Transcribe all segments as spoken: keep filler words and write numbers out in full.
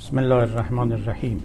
بسم الله الرحمن الرحیم.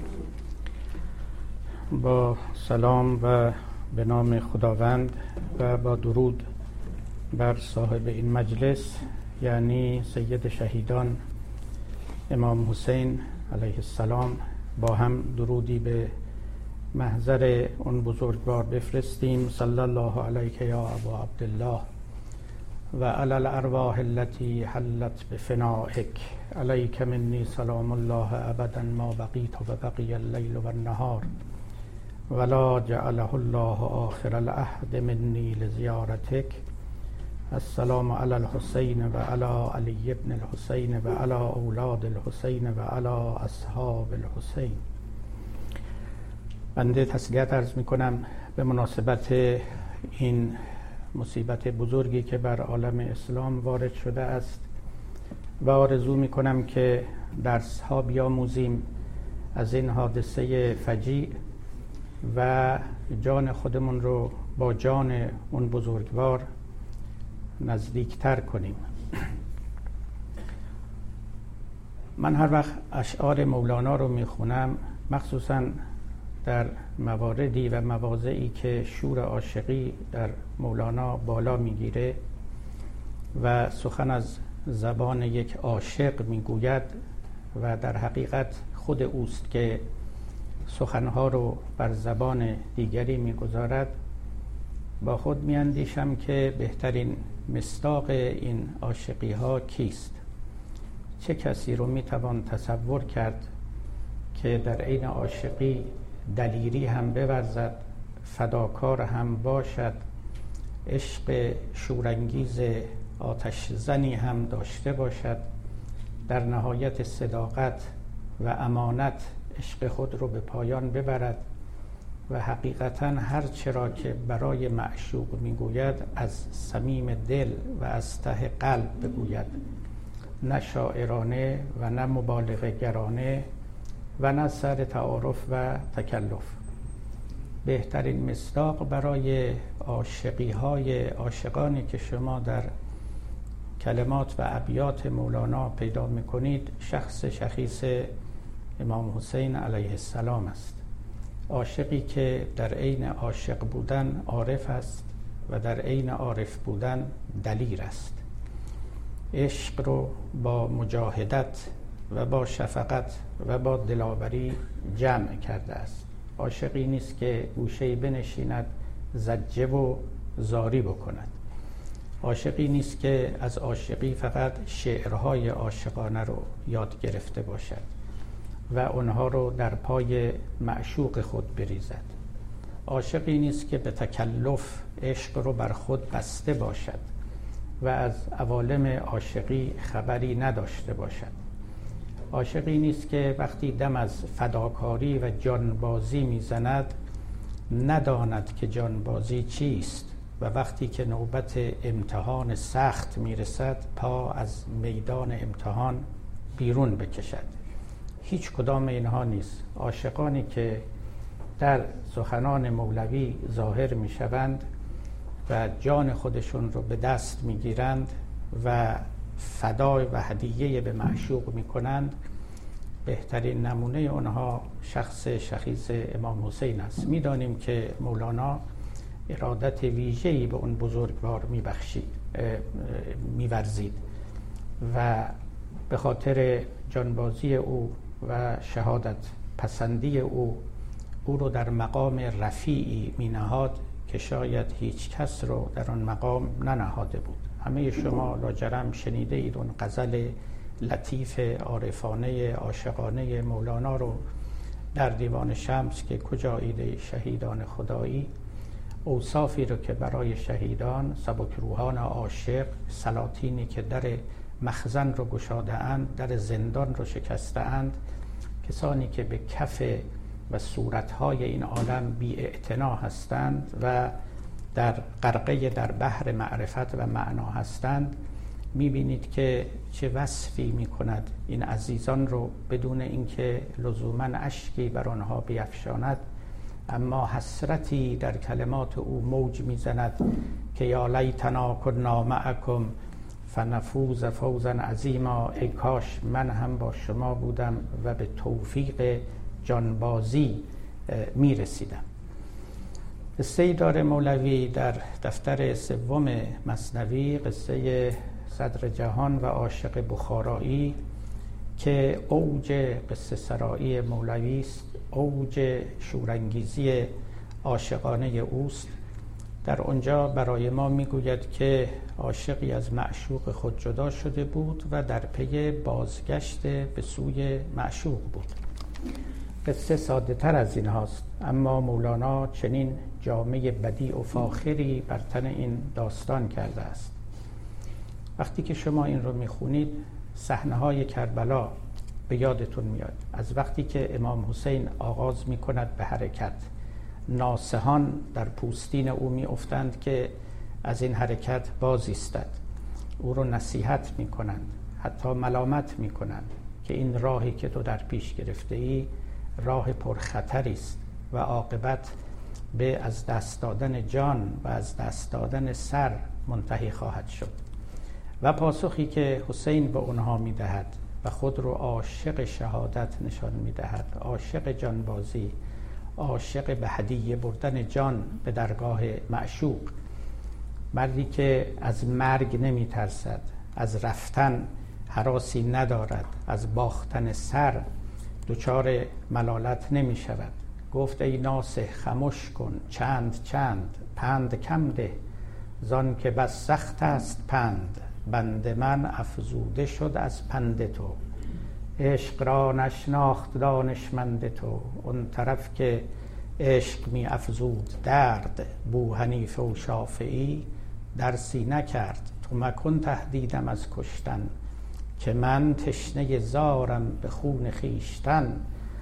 با سلام و به نام خداوند و با درود بر صاحب این مجلس، یعنی سید شهیدان امام حسین علیه السلام، با هم درودی به محضر اون بزرگوار بفرستیم. صلی الله علیک یا ابا عبدالله و علی الارواح التي حلت بفنائک، علیک منی سلام الله ابدا ما بقیت و بقی اللیل و النهار ولا جعله الله آخر العهد منی لزیارتک. السلام علی الحسین و علی علی ابن الحسین و علی اولاد الحسین و علی اصحاب الحسین. بنده تسلیت عرض می کنم به مناسبت این مصیبت بزرگی که بر عالم اسلام وارد شده است و آرزو می کنم که درس ها بیاموزیم از این حادثه فجیع و جان خودمون رو با جان اون بزرگوار نزدیکتر کنیم. من هر وقت اشعار مولانا رو می خونم، مخصوصاً در مواردی و مواضعی که شور عاشقی در مولانا بالا میگیره و سخن از زبان یک عاشق میگوید و در حقیقت خود اوست که سخنها رو بر زبان دیگری میگذارد، با خود میاندیشم که بهترین مصداق این عاشقی ها کیست؟ چه کسی رو میتوان تصور کرد که در عین عاشقی دلیری هم بورزد، فداکار هم باشد، عشق شورانگیز آتش زنی هم داشته باشد، در نهایت صداقت و امانت عشق خود رو به پایان ببرد و حقیقتاً هر چرا که برای معشوق میگوید از صمیم دل و از ته قلب بگوید، نه شاعرانه و نه مبالغه گرانه و نه سر تعارف و تکلف. بهترین مصداق برای عاشقی های عاشقانی که شما در کلمات و ابیات مولانا پیدا میکنید شخص شخیص امام حسین علیه السلام است. عاشقی که در عین عاشق بودن عارف است و در عین عارف بودن دلیر است. عشق رو با مجاهدت و با شفقت و با دلاوری جمع کرده است. عاشقی نیست که گوشه‌ای بنشیند زجه و زاری بکند. عاشقی نیست که از عاشقی فقط شعرهای عاشقانه رو یاد گرفته باشد و اونها رو در پای معشوق خود بریزد. عاشقی نیست که به تکلف عشق رو بر خود بسته باشد و از عوالم عاشقی خبری نداشته باشد. عاشقی نیست که وقتی دم از فداکاری و جانبازی میزند نداند که جانبازی چیست و وقتی که نوبت امتحان سخت میرسد پا از میدان امتحان بیرون بکشد. هیچ کدام اینها نیست. عاشقانی که در سخنان مولوی ظاهر میشوند و جان خودشون رو به دست میگیرند و فدای و هدیه به معشوق میکنند، بهترین نمونه اونها شخص شخیص امام حسین است. میدانیم که مولانا ارادت ویژه‌ای به اون بزرگوار میبخشید میورزید و به خاطر جانبازی او و شهادت پسندی او او رو در مقام رفیعی مینهاد که شاید هیچ کس رو در آن مقام ننهاده بود. همه شما لاجرم شنیده اید اون غزل لطیف عارفانه عاشقانه مولانا رو در دیوان شمس که کجا ایده شهیدان خدایی، اوصافی رو که برای شهیدان سبکروحان عاشق، سلاطینی که در مخزن رو گشاده اند، در زندان رو شکسته اند، کسانی که به کف و صورتهای این عالم بی اعتنا هستند و در غرقه در بحر معرفت و معنا هستند، میبینید که چه وصفی میکند این عزیزان رو بدون اینکه لزوما اشکی بر آنها بیفشاند، اما حسرتی در کلمات او موج میزند که یا لیتنا کنا معکم فنفوز فوزا عظیما، ای کاش من هم با شما بودم و به توفیق جانبازی می رسیدم. قصه داره مولوی در دفتر سوم مثنوی، قصه صدر جهان و عاشق بخارایی که اوج قصه سرایی مولوی است، اوج شورانگیزی عاشقانه اوست. در آنجا برای ما میگوید که عاشقی از معشوق خود جدا شده بود و در پی بازگشت به سوی معشوق بود. قصه ساده تر از این هاست، اما مولانا چنین جامه بدیع و فاخری بر تن این داستان کرده است. وقتی که شما این رو میخونید صحنه‌های کربلا به یادتون میاد. از وقتی که امام حسین آغاز میکند به حرکت، ناصحان در پوستین او می افتند که از این حرکت باز ایستد، او رو نصیحت می کنند، حتی ملامت می کنند که این راهی که تو در پیش گرفته ای راه پرخطری است و عاقبت به از دست دادن جان و از دست دادن سر منتهی خواهد شد. و پاسخی که حسین به اونها می دهد و خود رو عاشق شهادت نشان می دهد، عاشق جانبازی، عاشق به هدیه بردن جان به درگاه معشوق، مردی که از مرگ نمی ترسد، از رفتن هراسی ندارد، از باختن سر دچار ملالت نمی شود. گفت ای ناصح خموش کن، چند چند پند کم ده، زان که بس سخت است پند، بند من افزوده شد از پند تو. عشق را نشناخت دانشمند تو، اون طرف که عشق می افزود درد، بوحنیفه و شافعی درسی نکرد. تو مکن تهدیدم از کشتن، که من تشنه زارم به خون خیشتن.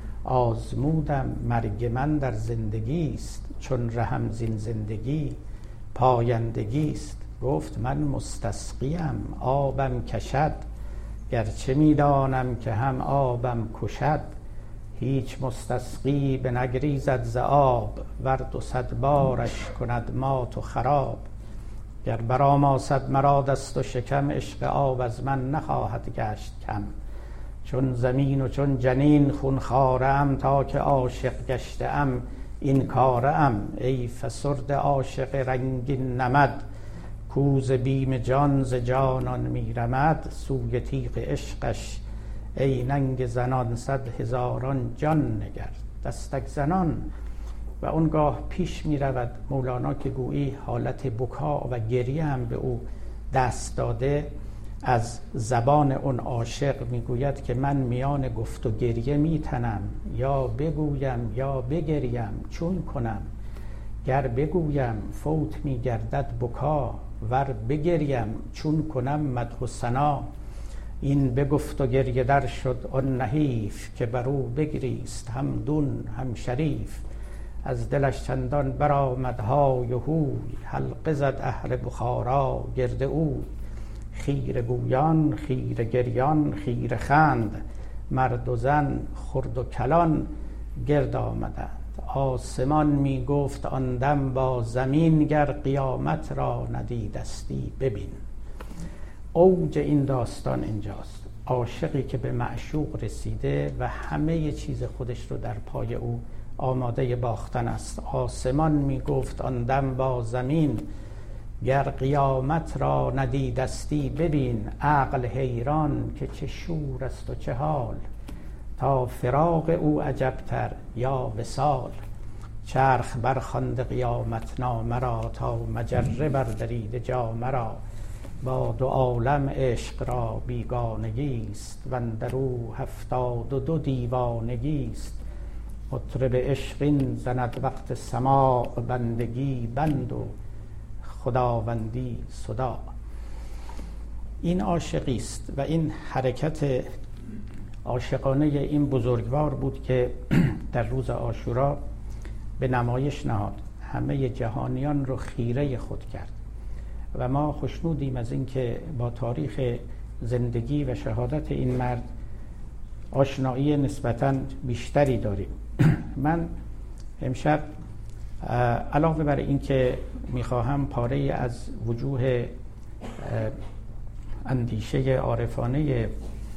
آزمودم مرگ من در زندگی است، چون رهم زین زندگی پایندگی است. گفت من مستسقیم آبم کشد، گرچه میدانم که هم آبم کشد. هیچ مستسقی به نگریزد ز آب، ور دو صد بارش کند مات و خراب. گر برآماسد مرا دست و شکم، عشق آب از من نخواهد گشت کم. چون زمین و چون جنین خون خواره ام، تا که عاشق گشته ام این کاره ام. ای فسرده عاشق رنگین نمد، کو ز بیم جان ز جانان میرمد. سوی تیغ عشقش ای ننگ زنان، صد هزاران جان نگر. دستک زنان و اونگاه پیش می رود مولانا که گویی حالت بکا و گریه هم به او دست داده. از زبان اون عاشق می گوید که من میان گفت و گریه می تنم، یا بگویم یا بگریم چون کنم. گر بگویم فوت می گردد بکا، ور بگریم چون کنم مدح و ثنا. این بگفت و گریه در شد آن نحیف، که بر او بگریست هم دون هم شریف. از دلش چندان برآمد های و هوی، حلقه زد اهل بخارا گرد او. خیره گویان خیره گریان خیره خند، مرد و زن خرد و کلان گرد آمدند. آسمان می گفت آن دم با زمین، گر قیامت را ندیدستی ببین. اوج این داستان اینجاست، عاشقی که به معشوق رسیده و همه چیز خودش رو در پای او آماده باختن است. آسمان می گفت آن دم با زمین، گر قیامت را ندیدستی ببین. عقل حیران که چه شور است و چه حال، تا فراق او عجبتر یا وصال. چرخ برخوانده قیامت نامه را، تا مجره بردرید جامه را. با دو عالم عشق را بیگانگی است، واندرو هفتاد و دو دیوانگی است. مطرب عشقین زند وقت سماع، بندگی بند و خداوندی صداع. این عاشقی است و این حرکت عاشقانه این بزرگوار بود که در روز عاشورا به نمایش نهاد، همه جهانیان رو خیره خود کرد. و ما خوشنودیم از این که با تاریخ زندگی و شهادت این مرد آشنایی نسبتاً بیشتری داریم. من امشب علاوه بر این که میخواهم پاره از وجوه اندیشه عارفانه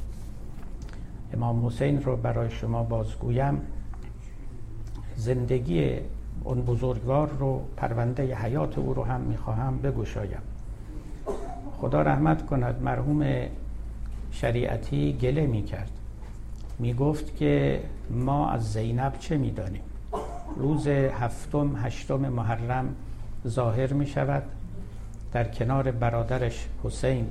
امام حسین رو برای شما بازگویم، زندگی اون بزرگوار رو، پرونده حیات او رو هم میخواهم بگشایم. خدا رحمت کند، مرحوم شریعتی گله میکرد، میگفت که ما از زینب چه میدانیم؟ روز هفتم هشتم محرم ظاهر میشود، در کنار برادرش حسین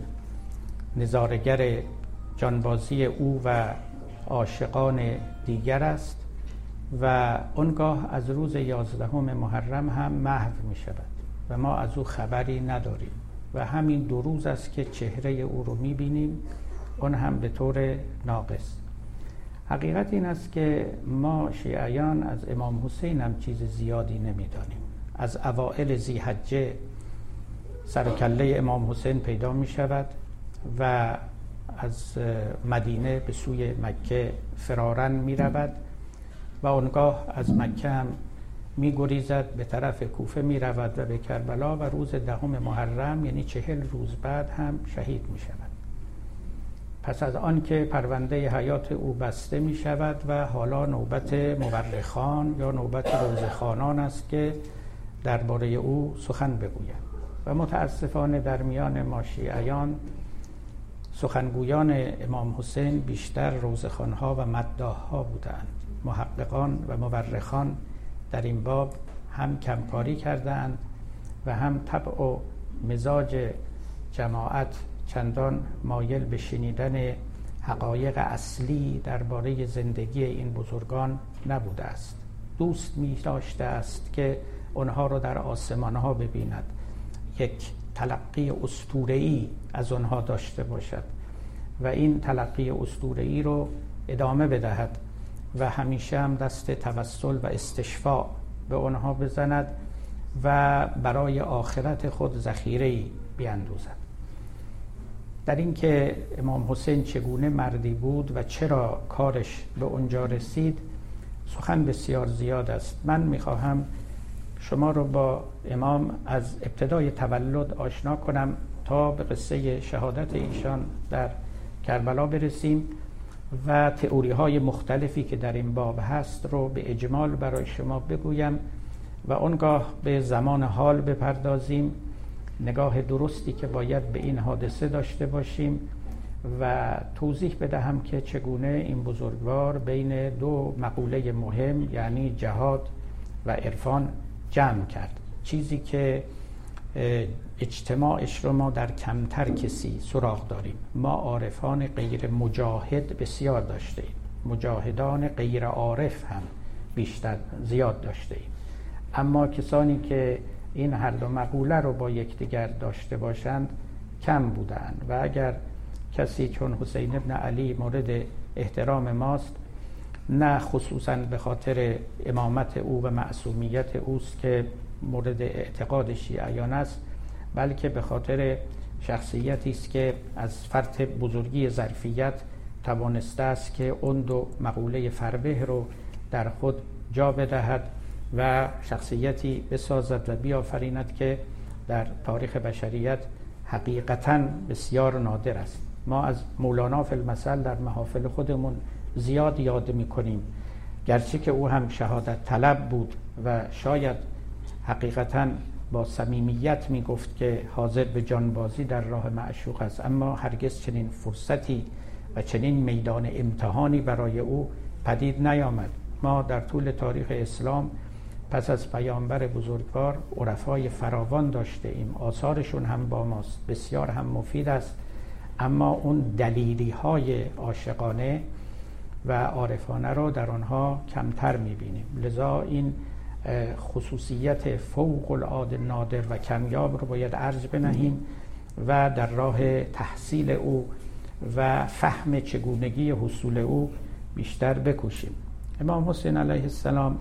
نظارگر جانبازی او و عاشقان دیگر است و آنگاه از روز یازدهم محرم هم محو می شود و ما از او خبری نداریم و همین دو روز است که چهره او رو می بینیم، اون هم به طور ناقص. حقیقت این است که ما شیعیان از امام حسین هم چیز زیادی نمی دانیم. از اوائل ذی‌حجه سر و کله امام حسین پیدا می شود و از مدینه به سوی مکه فرارن می رود و آنگاه از مکه هم می گریزد، به طرف کوفه می رود و به کربلا و روز دهم محرم یعنی چهل روز بعد هم شهید می شود. پس از آن که پرونده حیات او بسته می شود و حالا نوبت مورخان یا نوبت روزخوانان است که درباره او سخن بگویند و متاسفانه در میان ما شیعیان سخنگویان امام حسین بیشتر روزخوانها و مداح‌ها بودند. محققان و مورخان در این باب هم کمکاری کردند و هم طبع و مزاج جماعت چندان مایل به شنیدن حقایق اصلی درباره زندگی این بزرگان نبوده است. دوست می داشته است که آنها را در آسمانها ببیند، یک تلقی اسطوره‌ای از آنها داشته باشد و این تلقی اسطوره‌ای رو ادامه بدهد و همیشه هم دست توسل و استشفاء به آنها بزند و برای آخرت خود ذخیره‌ای بیندوزد. در این که امام حسین چگونه مردی بود و چرا کارش به اونجا رسید سخن بسیار زیاد است. من میخواهم شما رو با امام از ابتدای تولد آشنا کنم تا به قصه شهادت ایشان در کربلا برسیم و تئوری های مختلفی که در این باب هست رو به اجمال برای شما بگویم و آنگاه به زمان حال بپردازیم، نگاه درستی که باید به این حادثه داشته باشیم و توضیح بدهم که چگونه این بزرگوار بین دو مقوله مهم یعنی جهاد و عرفان جمع کرد، چیزی که اجتماعش رو ما در کمتر کسی سراغ داریم. ما عارفان غیر مجاهد بسیار داشته ایم، مجاهدان غیر عارف هم بیشتر زیاد داشته ایم، اما کسانی که این هر دو مقوله رو با یکدیگر داشته باشند کم بودند و اگر کسی چون حسین ابن علی مورد احترام ماست، نه خصوصا به خاطر امامت او و معصومیت اوست که مورد اعتقاد شیعیان است، بلکه به خاطر شخصیتی است که از فرط بزرگی ظرفیت توانسته است که اون دو مقوله فربه رو در خود جا بدهد و شخصیتی بسازد و بیافریند که در تاریخ بشریت حقیقتاً بسیار نادر است. ما از مولانا فی المثل در محافل خودمون زیاد یاد می‌کنیم، گرچه که او هم شهادت طلب بود و شاید حقیقتاً با صمیمیت میگفت که حاضر به جانبازی در راه معشوق است، اما هرگز چنین فرصتی و چنین میدان امتحانی برای او پدید نیامد. ما در طول تاریخ اسلام پس از پیامبر بزرگوار عرفای فراوان داشته ایم، آثارشون هم با ماست، بسیار هم مفید است، اما اون دلیلی های عاشقانه و عارفانه رو در آنها کمتر میبینیم. لذا این خصوصیت فوق العاده نادر و کمیاب رو باید ارج بنهیم و در راه تحصیل او و فهم چگونگی حصول او بیشتر بکوشیم. امام حسین علیه السلام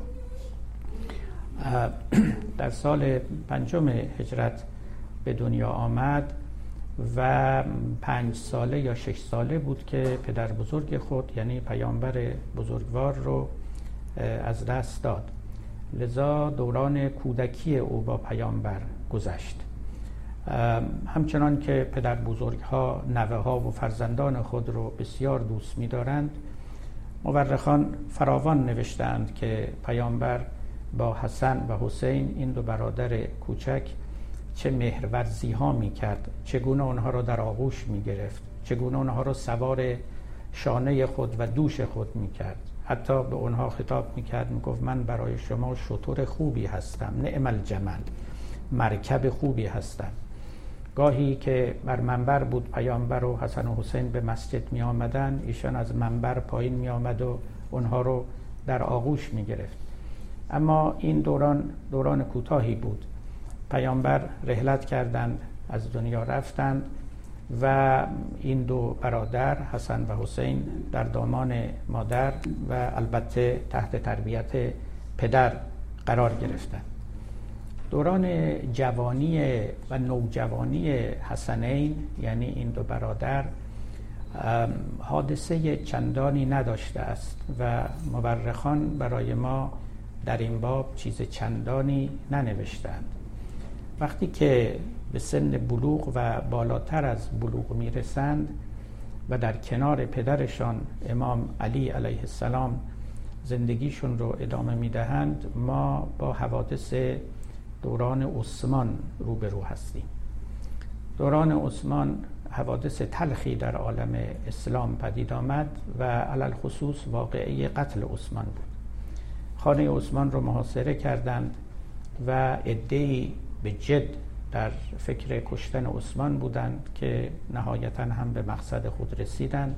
در سال پنجم هجرت به دنیا آمد و پنج ساله یا شش ساله بود که پدر بزرگ خود یعنی پیامبر بزرگوار رو از دست داد. لذا دوران کودکی او با پیامبر گذشت همچنان که پدر بزرگها نوه ها و فرزندان خود رو بسیار دوست می دارند، مورخان فراوان نوشتند که پیامبر با حسن و حسین، این دو برادر کوچک، چه مهرورزی ها می کرد، چگونه اونها رو در آغوش می گرفت، چگونه اونها رو سوار شانه خود و دوش خود می کرد. حتی به اونها خطاب می کرد، می گفت من برای شما شتر خوبی هستم، نعم الجمل، مرکب خوبی هستم. گاهی که بر منبر بود پیامبر و حسن و حسین به مسجد می آمدن، ایشان از منبر پایین می آمد و اونها رو در آغوش می گرفت. اما این دوران دوران کوتاهی بود. پیامبر رحلت کردند، از دنیا رفتند و این دو برادر حسن و حسین در دامان مادر و البته تحت تربیت پدر قرار گرفتند. دوران جوانی و نوجوانی حسنین، یعنی این دو برادر، حادثه چندانی نداشته است و مورخان برای ما در این باب چیز چندانی ننوشتند. وقتی که به سن بلوغ و بالاتر از بلوغ میرسند و در کنار پدرشان امام علی علیه السلام زندگیشون رو ادامه میدهند، ما با حوادث دوران عثمان روبرو هستیم. دوران عثمان حوادث تلخی در عالم اسلام پدید آمد و علل خصوص واقعه قتل عثمان بود. خانه عثمان رو محاصره کردند و عده‌ای به جد در فکر کشتن عثمان بودند که نهایتاً هم به مقصد خود رسیدند.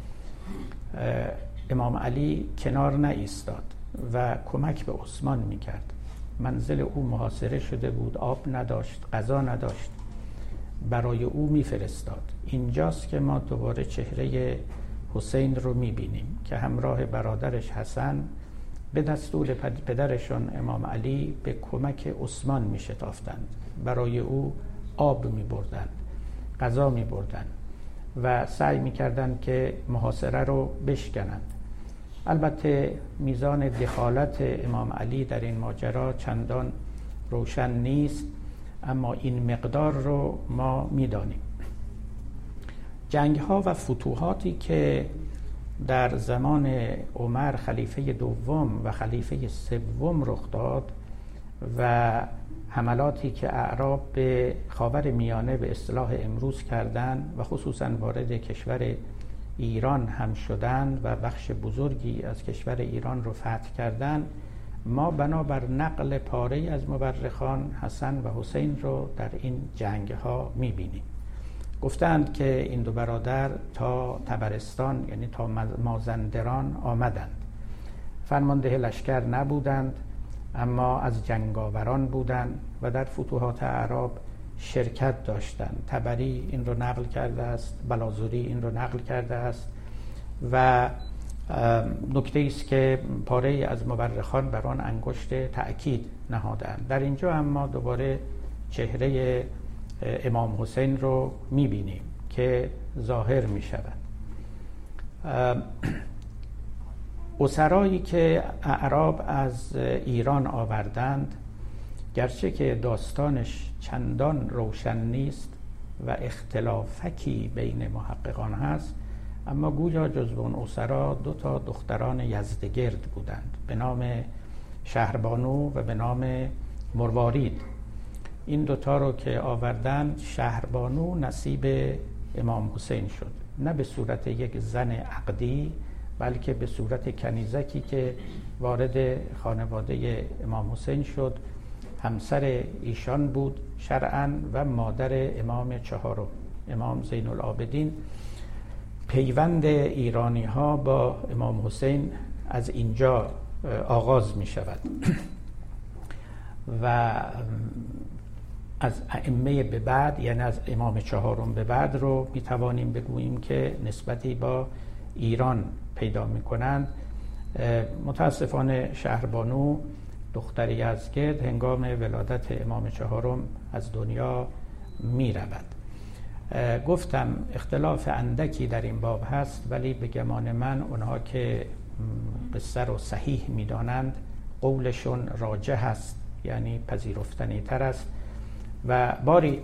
امام علی کنار نایستاد و کمک به عثمان میکرد. منزل او محاصره شده بود، آب نداشت، غذا نداشت، برای او میفرستاد. اینجاست که ما دوباره چهره حسین رو میبینیم که همراه برادرش حسن به دستور پدرشان امام علی به کمک عثمان میشتافتند. برای او آب میبردند، غذا میبردند و سعی میکردند که محاصره رو بشکنند. البته میزان دخالت امام علی در این ماجرا چندان روشن نیست، اما این مقدار رو ما میدانیم. جنگ ها و فتوحاتی که در زمان عمر خلیفه دوم و خلیفه سوم رخ داد و حملاتی که اعراب به خاور میانه به اصطلاح امروز کردند و خصوصا وارد کشور ایران هم شدند و بخش بزرگی از کشور ایران رو فتح کردند، ما بنابر نقل پاره از مورخان حسن و حسین رو در این جنگ ها میبینیم. گفتند که این دو برادر تا طبرستان، یعنی تا مازندران آمدند. فرمانده لشکر نبودند، اما از جنگاوران بودند و در فتوحات اعراب شرکت داشتند. طبری این رو نقل کرده است، بلازوری این رو نقل کرده است و نکته است که پاره از مورخان بر آن انگشت تأکید نهادند. در اینجا اما دوباره چهره امام حسین رو میبینیم که ظاهر میشود. اسرایی که اعراب از ایران آوردند، گرچه که داستانش چندان روشن نیست و اختلافکی بین محققان هست، اما گویا جزو اون اسرا دو تا دختران یزدگرد بودند به نام شهربانو و به نام مروارید. این دوتا رو که آوردند، شهربانو نصیب امام حسین شد، نه به صورت یک زن عقدی بلکه به صورت کنیزکی که وارد خانواده امام حسین شد. همسر ایشان بود شرعاً و مادر امام چهارم، امام زین العابدین. پیوند ایرانی ها با امام حسین از اینجا آغاز می شود و از ائمه به بعد، یعنی از امام چهارم به بعد رو می توانیم بگوییم که نسبتی با ایران پیدا می کنند. متاسفانه شهربانو دختر یزدگرد هنگام ولادت امام چهارم از دنیا می رود. گفتم اختلاف اندکی در این باب هست، ولی به گمان من اونها که قصه رو صحیح می دانند قولشون راجح است، یعنی پذیرفتنی تر است. و باری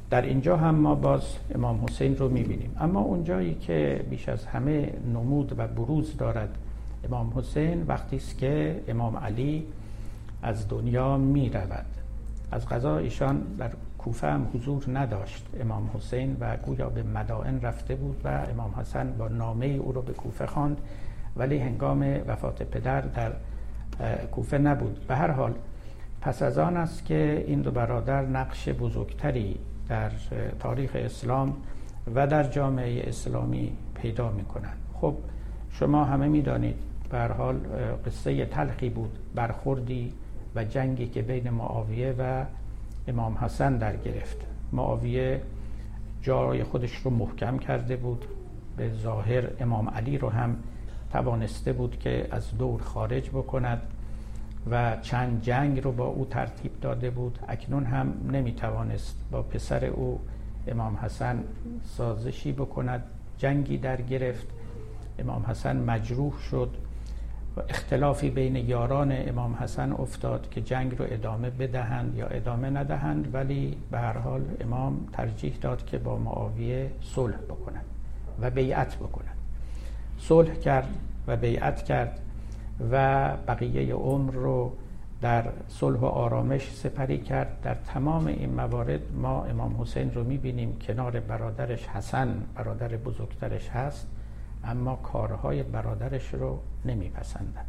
در اینجا هم ما باز امام حسین رو میبینیم. اما اونجایی که بیش از همه نمود و بروز دارد امام حسین وقتی است که امام علی از دنیا می رود. از قضا ایشان در کوفه هم حضور نداشت امام حسین و گویا به مدائن رفته بود و امام حسن با نامه او رو به کوفه خواند، ولی هنگام وفات پدر در کوفه نبود. به هر حال پس از آن است که این دو برادر نقش بزرگتری در تاریخ اسلام و در جامعه اسلامی پیدا می کنند. خب شما همه می دانید به هر حال قصه تلخی بود، برخوردی و جنگی که بین معاویه و امام حسن در گرفت. معاویه جای خودش رو محکم کرده بود، به ظاهر امام علی رو هم توانسته بود که از دور خارج بکند و چند جنگ رو با او ترتیب داده بود. اکنون هم نمیتوانست با پسر او امام حسن سازشی بکند، جنگی در گرفت، امام حسن مجروح شد و اختلافی بین یاران امام حسن افتاد که جنگ رو ادامه بدهند یا ادامه ندهند، ولی به هر حال امام ترجیح داد که با معاویه صلح بکنند و بیعت بکنند. صلح کرد و بیعت کرد و بقیه عمر رو در صلح و آرامش سپری کرد. در تمام این موارد ما امام حسین رو می‌بینیم کنار برادرش حسن، برادر بزرگترش هست، اما کارهای برادرش رو نمیپسندد.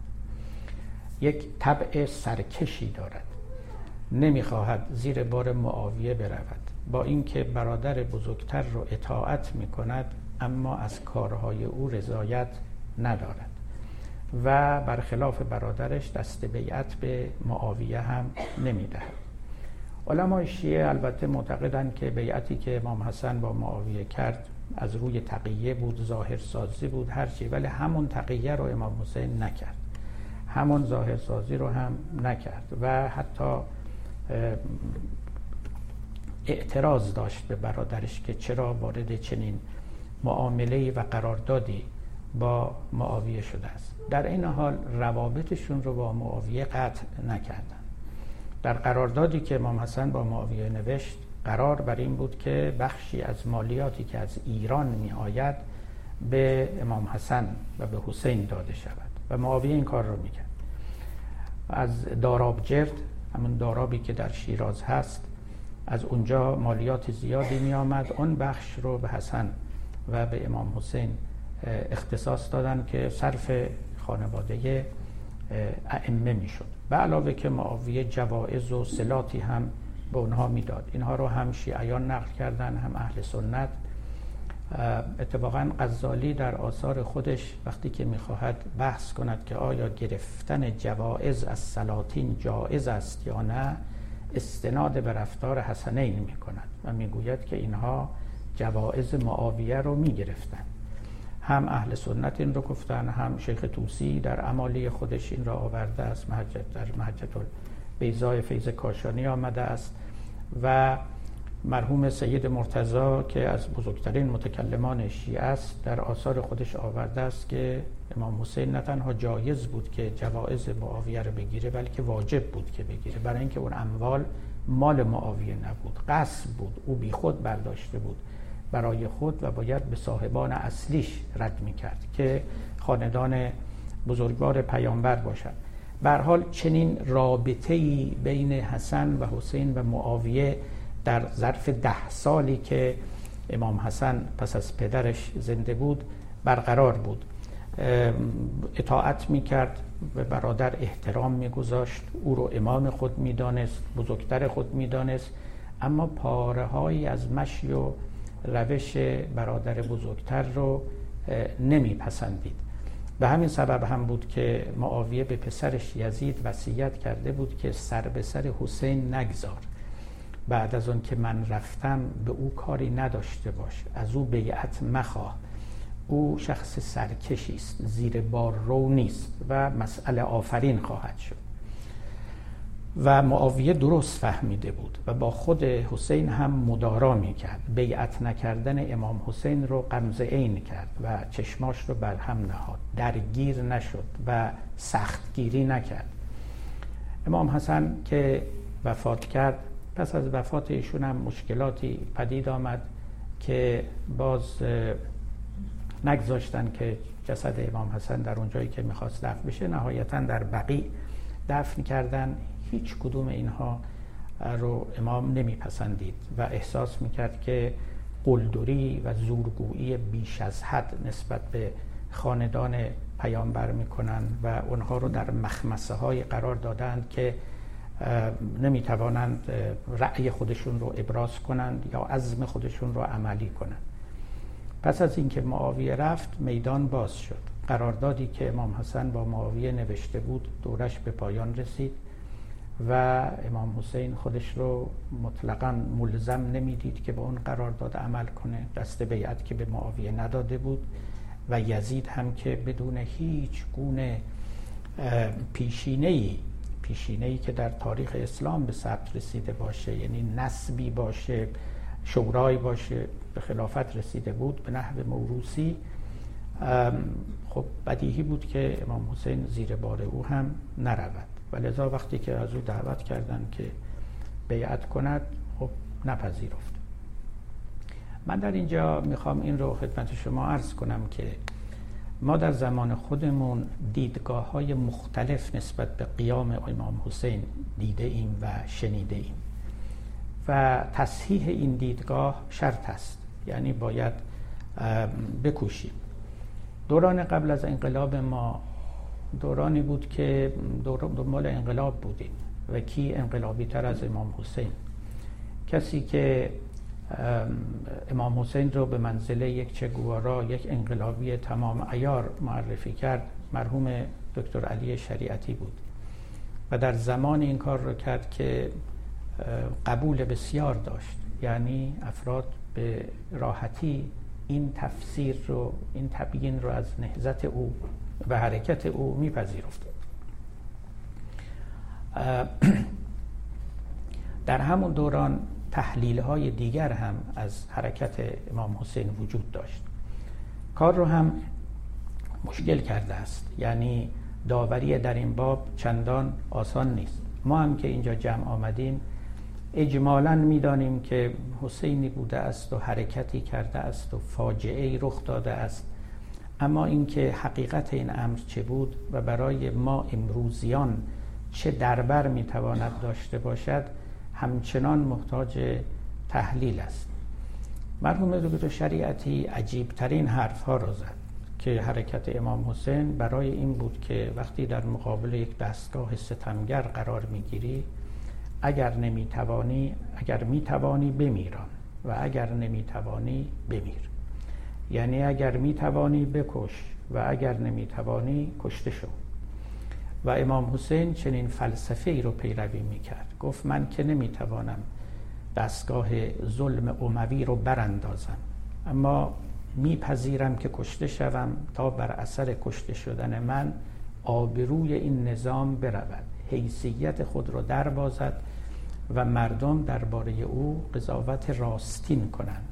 یک طبع سرکشی دارد، نمیخواهد زیر بار معاویه برود، با اینکه برادر بزرگتر رو اطاعت میکند اما از کارهای او رضایت ندارد و برخلاف برادرش دست بیعت به معاویه هم نمیدهد. علمای شیعه البته معتقدند که بیعتی که امام حسن با معاویه کرد از روی تقیه بود، ظاهر سازی بود، هرچی، ولی همون تقیه رو امام حسین نکرد، همون ظاهر سازی رو هم نکرد و حتی اعتراض داشت به برادرش که چرا وارد چنین معامله‌ای و قراردادی با معاویه شده است. در این حال روابطشون رو با معاویه قطع نکردن. در قراردادی که امام حسن با معاویه نوشت قرار بر این بود که بخشی از مالیاتی که از ایران می آید به امام حسن و به حسین داده شود و معاویه این کار رو میکرد. از دارابجرد، همون دارابی که در شیراز هست، از اونجا مالیات زیادی می آمد، اون بخش رو به حسن و به امام حسین اختصاص دادن که صرف خانواده ائمه می شد. به علاوه که معاویه جوائز و صلاتی هم به اونها میداد. اینها رو هم شیعیان نقل کردن هم اهل سنت. اتفاقا غزالی در آثار خودش وقتی که میخواهد بحث کند که آیا گرفتن جوائز از سلاطین جایز است یا نه، استناد به رفتار حسنین میکند و میگوید که اینها جوائز معاویه رو میگرفتن. هم اهل سنت این رو گفتن، هم شیخ طوسی در امالی خودش این را آورده است، محجت در محجت البیضاء فیض کاشانی آمده است و مرحوم سید مرتضی که از بزرگترین متکلمان شیعه است در آثار خودش آورده است که امام حسین نه تنها جایز بود که جوائز معاویه رو بگیره، بلکه واجب بود که بگیره، برای اینکه اون اموال مال معاویه نبود، غصب بود، او بی خود برداشته بود برای خود و باید به صاحبان اصلیش رد میکرد که خاندان بزرگوار پیامبر باشد. به هر حال چنین رابطه‌ای بین حسن و حسین و معاویه در ظرف ده سالی که امام حسن پس از پدرش زنده بود برقرار بود. اطاعت میکرد، به برادر احترام میگذاشت، او رو امام خود میدانست، بزرگتر خود میدانست، اما پاره‌هایی از مشی و روش برادر بزرگتر رو نمیپسندید. به همین سبب هم بود که معاویه به پسرش یزید وصیت کرده بود که سر به سر حسین نگذار، بعد از اون که من رفتم به او کاری نداشته باش، از او بیعت مخواه، او شخص سرکشی است، زیر بار رو نیست و مسئله آفرین خواهد شد. و معاویه درست فهمیده بود و با خود حسین هم مدارا میکرد، بیعت نکردن امام حسین رو غمزه عین کرد و چشماش رو بر هم نهاد، درگیر نشد و سختگیری نکرد. امام حسن که وفات کرد پس از وفات ایشون هم مشکلاتی پدید آمد که باز نگذاشتن که جسد امام حسن در اون جایی که میخواست دفن بشه، نهایتا در بقیع دفن کردن. هیچ کدوم اینها رو امام نمیپسندید و احساس میکرد که قلدری و زورگویی بیش از حد نسبت به خاندان پیامبر میکنن و اونها رو در مخمسه های قرار دادند که نمیتوانند رأی خودشون رو ابراز کنند یا عزم خودشون رو عملی کنند. پس از اینکه معاویه رفت میدان باز شد. قراردادی که امام حسن با معاویه نوشته بود دورش به پایان رسید و امام حسین خودش رو مطلقاً ملزم نمیدید که با اون قرارداد عمل کنه، دست بیعت که به معاویه نداده بود و یزید هم که بدون هیچ گونه پیشینه‌ای پیشینه‌ای که در تاریخ اسلام به ثبت رسیده باشه، یعنی نسبی باشه، شورایی باشه، به خلافت رسیده بود به نحو موروثی، خب بدیهی بود که امام حسین زیر بار او هم نرود و لذا وقتی که از او دعوت کردند که بیعت کند، خب نپذیرفت. من در اینجا میخوام این رو خدمت شما عرض کنم که ما در زمان خودمون دیدگاه های مختلف نسبت به قیام امام حسین دیده ایم و شنیده ایم و تصحیح این دیدگاه شرط است، یعنی باید بکوشیم. دوران قبل از انقلاب ما دورانی بود که دنبال انقلاب بودیم و کی انقلابی تر از امام حسین؟ کسی که امام حسین رو به منزله یک چگوارا، یک انقلابی تمام عیار معرفی کرد مرحوم دکتر علی شریعتی بود و در زمان این کار رو کرد که قبول بسیار داشت، یعنی افراد به راحتی این تفسیر رو، این تبیین رو از نهضت او و حرکت او میپذیرفت. در همون دوران تحلیل های دیگر هم از حرکت امام حسین وجود داشت. کار رو هم مشکل کرده است، یعنی داوری در این باب چندان آسان نیست. ما هم که اینجا جمع آمدیم اجمالاً میدانیم که حسینی بوده است و حرکتی کرده است و فاجعه‌ای رخ داده است، اما اینکه حقیقت این امر چه بود و برای ما امروزیان چه دربر میتواند داشته باشد همچنان محتاج تحلیل است. مرحوم دکتر شریعتی عجیبترین حرفها را زد که حرکت امام حسین برای این بود که وقتی در مقابل یک دستگاه ستمگر قرار میگیری، اگر نمیتوانی اگر میتوانی بمیران و اگر نمیتوانی بمیر، یعنی اگر میتوانی بکش و اگر نمیتوانی کشته شو. و امام حسین چنین فلسفه ای رو پیروی میکرد. گفت من که نمیتوانم دستگاه ظلم اموی رو براندازم، اما میپذیرم که کشته شوم تا بر اثر کشته شدن من آبروی این نظام برود، حیثیت خود رو در بازد و مردم درباره او قضاوت راستین کنند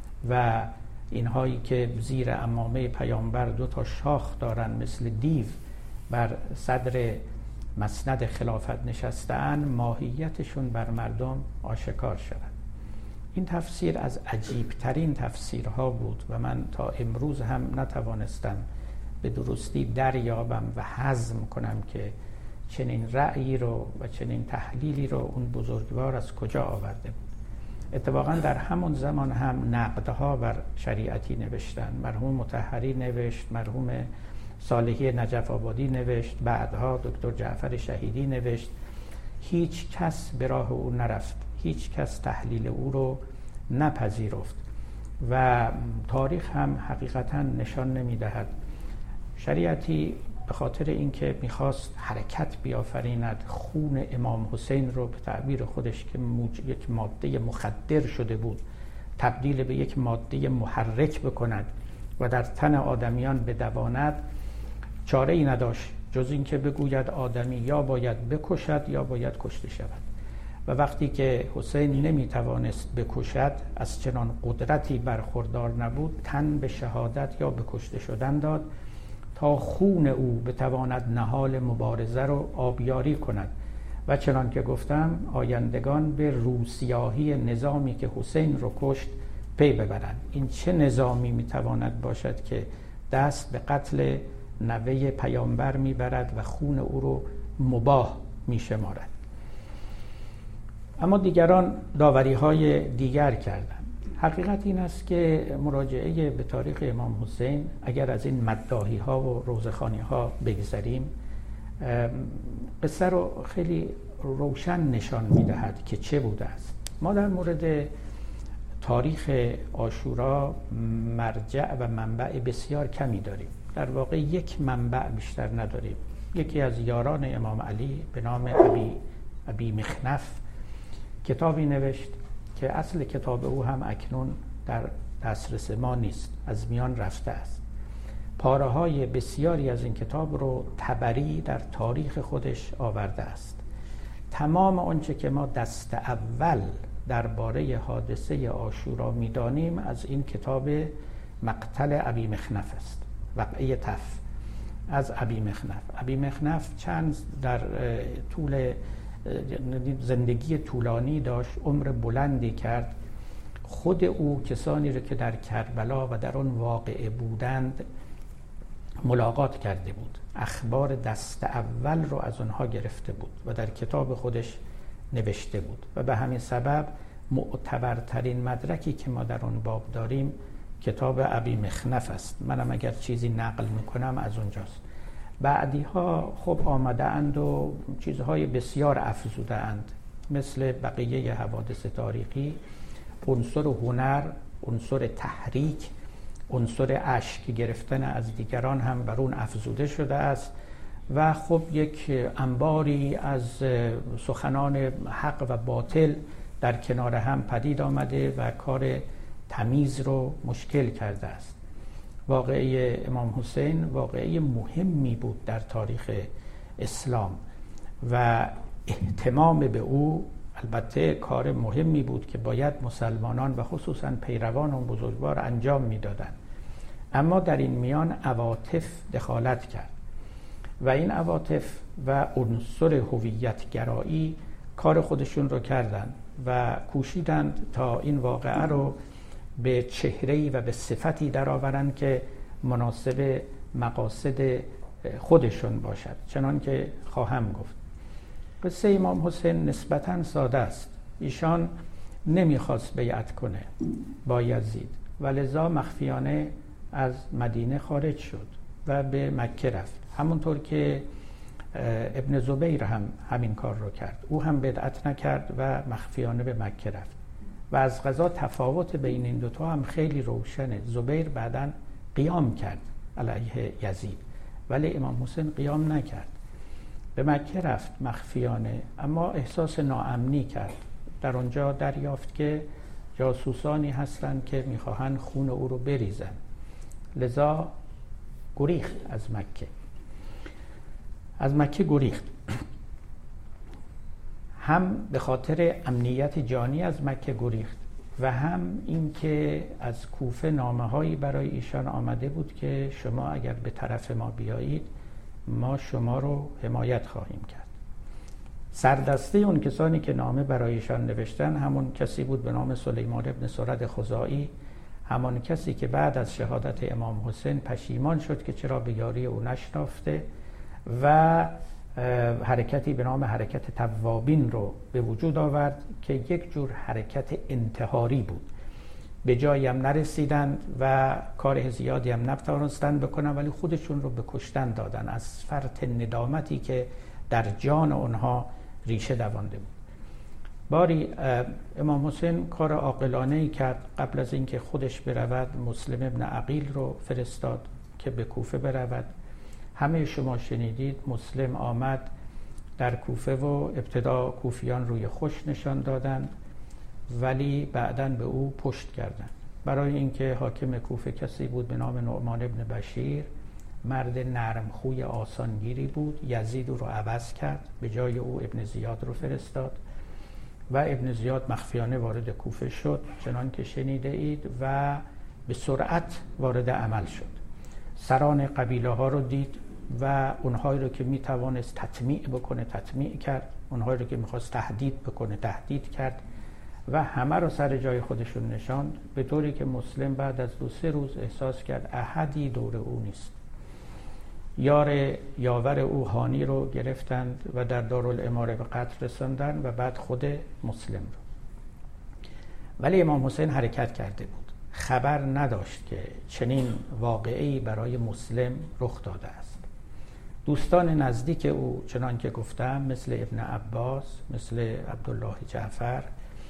و اینهایی که زیر عمامه پیامبر دو تا شاخ دارن مثل دیو بر صدر مسند خلافت نشسته‌اند، ماهیتشون بر مردم آشکار شود. این تفسیر از عجیبترین تفسیرها بود و من تا امروز هم نتوانستم به درستی دریابم و هضم کنم که چنین رأیی رو و چنین تحلیلی رو اون بزرگوار از کجا آورده بود. اتفاقا در همون زمان هم نقدها بر شریعتی نوشتن. مرحوم مطهری نوشت، مرحوم صالحی نجف آبادی نوشت، بعدها دکتر جعفر شهیدی نوشت. هیچ کس به راه او نرفت، هیچ کس تحلیل او رو نپذیرفت و تاریخ هم حقیقتا نشان نمیدهد. شریعتی به خاطر اینکه میخواست حرکت بیافریند، خون امام حسین رو به تعبیر خودش که یک ماده مخدر شده بود تبدیل به یک ماده محرک بکند و در تن آدمیان بدواند، چاره ای نداشت جز اینکه بگوید آدمی یا باید بکشد یا باید کشته شود. و وقتی که حسین نمیتوانست بکشد، از چنان قدرتی برخوردار نبود، تن به شهادت یا به کشته شدن داد تا خون او بتواند نهال مبارزه رو آبیاری کند و چنان که گفتم آیندگان به روسیاهی نظامی که حسین رو کشت پی ببرند. این چه نظامی میتواند باشد که دست به قتل نوه پیامبر میبرد و خون او رو مباح میشمارد؟ اما دیگران داوری های دیگر کردند. حقیقت این است که مراجعه به تاریخ امام حسین، اگر از این مداحی ها و روزخوانی ها بگذریم، قصه رو خیلی روشن نشان میدهد که چه بوده است. ما در مورد تاریخ عاشورا مرجع و منبع بسیار کمی داریم. در واقع یک منبع بیشتر نداریم. یکی از یاران امام علی به نام ابی ابی مخنف کتابی نوشت که اصل کتاب او هم اکنون در دسترس ما نیست، از میان رفته است. پاره های بسیاری از این کتاب رو طبری در تاریخ خودش آورده است. تمام آنچه که ما دست اول درباره حادثه عاشورا می‌دانیم از این کتاب مقتل ابی مخنف است، وقعه تف از ابی مخنف. ابی مخنف چند در طول زندگی طولانی داشت، عمر بلندی کرد. خود او کسانی رو که در کربلا و در آن واقعه بودند ملاقات کرده بود، اخبار دست اول رو از آنها گرفته بود و در کتاب خودش نوشته بود و به همین سبب معتبرترین مدرکی که ما در آن باب داریم کتاب ابی مخنف است. منم اگر چیزی نقل میکنم از اونجاست. بعدی ها خب آمده اند و چیزهای بسیار افزوده اند، مثل بقیه حوادث تاریخی عنصر هنر، عنصر تحریک، عنصر اشک گرفتن از دیگران هم بر اون افزوده شده است و خب یک انباری از سخنان حق و باطل در کنار هم پدید آمده و کار تمیز رو مشکل کرده است. واقعه امام حسین واقعه مهمی بود در تاریخ اسلام و اهتمام به او البته کار مهمی بود که باید مسلمانان و خصوصا پیروان اون بزرگوار انجام میدادند، اما در این میان عواطف دخالت کرد و این عواطف و عنصر هویت گرایی کار خودشون رو کردند و کوشیدند تا این واقعه رو به چهره‌ای و به صفتی درآورند که مناسب مقاصد خودشون باشد. چنان که خواهم گفت، قصه امام حسین نسبتاً ساده است. ایشان نمیخواست بیعت کنه با یزید و لذا مخفیانه از مدینه خارج شد و به مکه رفت، همونطور که ابن زبیر هم همین کار رو کرد. او هم بدعت نکرد و مخفیانه به مکه رفت و از قضا تفاوت بین این دوتا هم خیلی روشنه. زبیر بعداً قیام کرد علیه یزید ولی امام حسین قیام نکرد. به مکه رفت مخفیانه، اما احساس ناامنی کرد. در اونجا دریافت که جاسوسانی هستند که میخواهند خون او رو بریزن، لذا گریخت از مکه. از مکه گریخت، هم به خاطر امنیت جانی از مکه گریخت و هم اینکه از کوفه نامه‌هایی برای ایشان آمده بود که شما اگر به طرف ما بیایید ما شما رو حمایت خواهیم کرد. سردسته اون کسانی که نامه برایشان نوشتن همون کسی بود به نام سلیمان ابن سرد خزاعی، همان کسی که بعد از شهادت امام حسین پشیمان شد که چرا به یاری او نشناخته و حرکتی به نام حرکت توابین رو به وجود آورد که یک جور حرکت انتحاری بود. به جایی هم نرسیدند و کار زیادی هم نتوانستند بکنن ولی خودشون رو به کشتن دادن از فرط ندامتی که در جان اونها ریشه دوانده بود. باری امام حسین کار عاقلانه‌ای کرد. قبل از اینکه خودش برود مسلم ابن عقیل رو فرستاد که به کوفه برود. همه شما شنیدید مسلم آمد در کوفه و ابتدا کوفیان روی خوش نشان دادند ولی بعداً به او پشت کردند. برای اینکه حاکم کوفه کسی بود به نام نعمان ابن بشیر، مرد نرم خوی آسانگیری بود. یزید او رو عوض کرد، به جای او ابن زیاد رو فرستاد و ابن زیاد مخفیانه وارد کوفه شد چنان که شنیده اید و به سرعت وارد عمل شد. سران قبیله ها رو دید و اونهایی رو که میتوانست تطمیع بکنه تطمیع کرد، اونهایی رو که میخواست تهدید بکنه تهدید کرد و همه رو سر جای خودشون نشاند، به طوری که مسلم بعد از دو سه روز احساس کرد احدی دور او نیست. یار یاور او هانی رو گرفتند و در دارالاماره به قتل رساندند و بعد خود مسلم رو. ولی امام حسین حرکت کرده بود، خبر نداشت که چنین واقعه‌ای برای مسلم رخ داده است. دوستان نزدیک او چنان که گفتم مثل ابن عباس، مثل عبدالله جعفر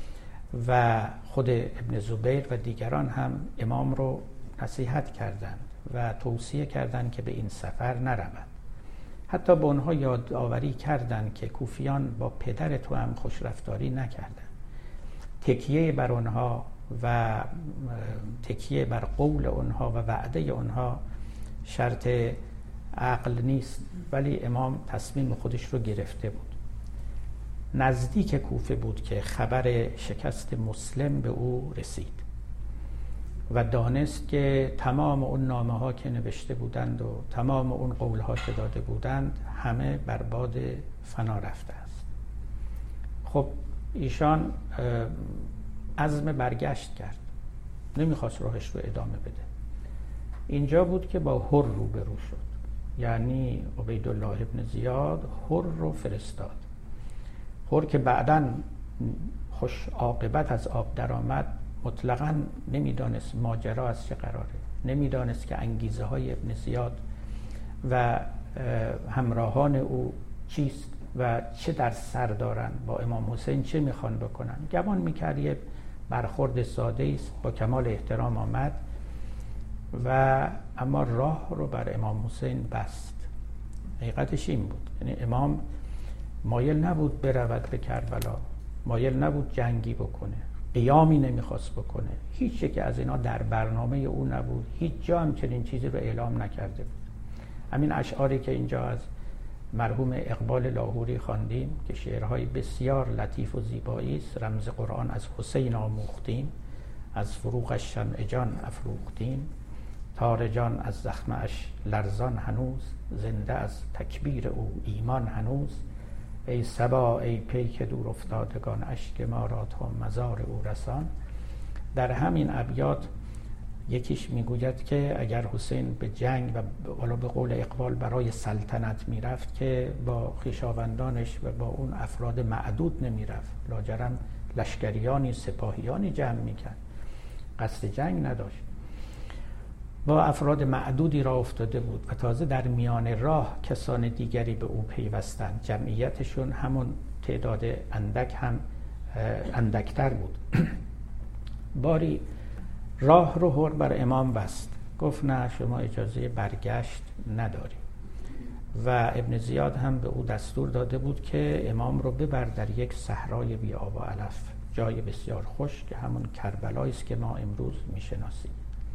و خود ابن زبیر و دیگران هم امام رو نصیحت کردند و توصیه کردند که به این سفر نرود. حتی به اونها یادآوری کردند که کوفیان با پدر تو هم خوشرفتاری نکردند. تکیه بر اونها و تکیه بر قول اونها و وعده اونها شرط عقل نیست، ولی امام تصمیم خودش رو گرفته بود. نزدیک کوفه بود که خبر شکست مسلم به او رسید و دانست که تمام اون نامه ها که نوشته بودند و تمام اون قول ها که داده بودند همه برباد فنا رفته است. خب ایشان عزم برگشت کرد، نمیخواست راهش رو ادامه بده. اینجا بود که با هر روبرو شد، یعنی عبیدالله ابن زیاد هر رو فرستاد. هر که بعداً خوش عاقبت از آب در آمد، مطلقاً نمیدانست ماجرا از چه قراره، نمیدانست که انگیزه های ابن زیاد و همراهان او چیست و چه در سر دارن، با امام حسین چه میخوان بکنن. گمان میکرد یه برخورد ساده است، با کمال احترام آمد و اما راه رو بر امام حسین بست. حقیقتش این بود، یعنی امام مایل نبود برود به کربلا، مایل نبود جنگی بکنه، قیامی نمیخواست بکنه، هیچ یک از اینا در برنامه او نبود، هیچ جا هم چنین چیزی رو اعلام نکرده بود. همین اشعاری که اینجا از مرحوم اقبال لاهوری خواندیم که شعرهای بسیار لطیف و زیبایی است، رمز قرآن از حسین آموختیم، از فروغش شمع جان افروختیم، تار جان از زخمش لرزان هنوز، زنده از تکبیر او ایمان هنوز. ای صبا ای پیک دور افتادگان، اشک ما را تا مزار او رسان. در همین ابیات یکیش میگوید که اگر حسین به جنگ و والا به قول اقبال برای سلطنت میرفت که با خویشاوندانش و با اون افراد معدود نمیرفت، لاجرم لشکریانی سپاهیانی جمع میکرد، قصد جنگ نداشت، با افراد معدودی را افتاده بود و تازه در میان راه کسان دیگری به او پیوستند، جمعیتشون همون تعداد اندک هم اندکتر بود. باری راه رو هر بر امام بست، گفت نه شما اجازه برگشت نداری و ابن زیاد هم به او دستور داده بود که امام رو ببر در یک صحرای بی آب و علف، جای بسیار خوش که همون کربلایی است که ما امروز میشناسیم.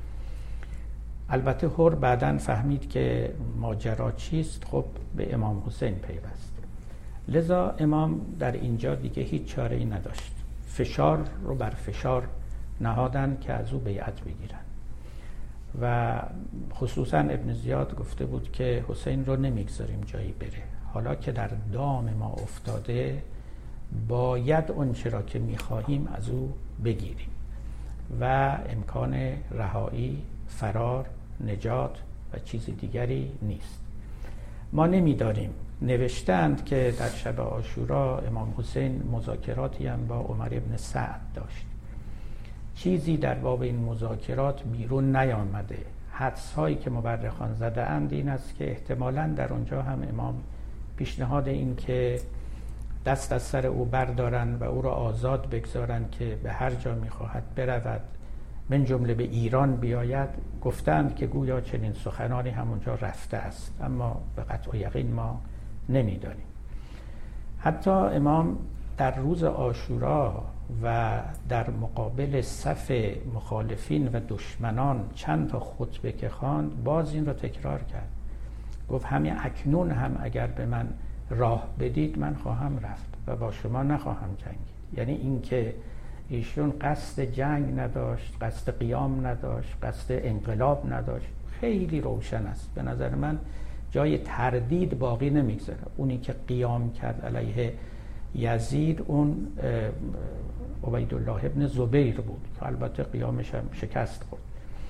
البته هر بعداً فهمید که ماجرا چیست، خب به امام حسین پیوست. لذا امام در اینجا دیگه هیچ چاره ای نداشت، فشار رو بر فشار نهادن که از او بیعت بگیرن و خصوصا ابن زیاد گفته بود که حسین رو نمیگذاریم جایی بره، حالا که در دام ما افتاده باید اون چرا که میخواهیم از او بگیریم و امکان رهایی، فرار، نجات و چیز دیگری نیست. ما نمیداریم، نوشتند که در شب عاشورا امام حسین مذاکراتی هم با عمر ابن سعد داشت. چیزی در باب این مذاکرات بیرون نیامده. حدس هایی که مورخان زده اند این است که احتمالاً در اونجا هم امام پیشنهاد این که دست از سر او بردارن و او را آزاد بگذارن که به هر جا میخواهد برود، من جمله به ایران بیاید، گفتند که گویا چنین سخنانی همونجا رفته است، اما به قطع و یقین ما نمیدانیم. حتی امام در روز عاشورا و در مقابل صف مخالفین و دشمنان چند تا خطبه که خواند، باز این را تکرار کرد. گفت همین اکنون هم اگر به من راه بدید من خواهم رفت و با شما نخواهم جنگید. یعنی این که ایشون قصد جنگ نداشت، قصد قیام نداشت، قصد انقلاب نداشت، خیلی روشن است. به نظر من جای تردید باقی نمیگذاره. اونی که قیام کرد علیه یزید اون عبیدالله ابن زبیر بود که البته قیامش هم شکست خورد.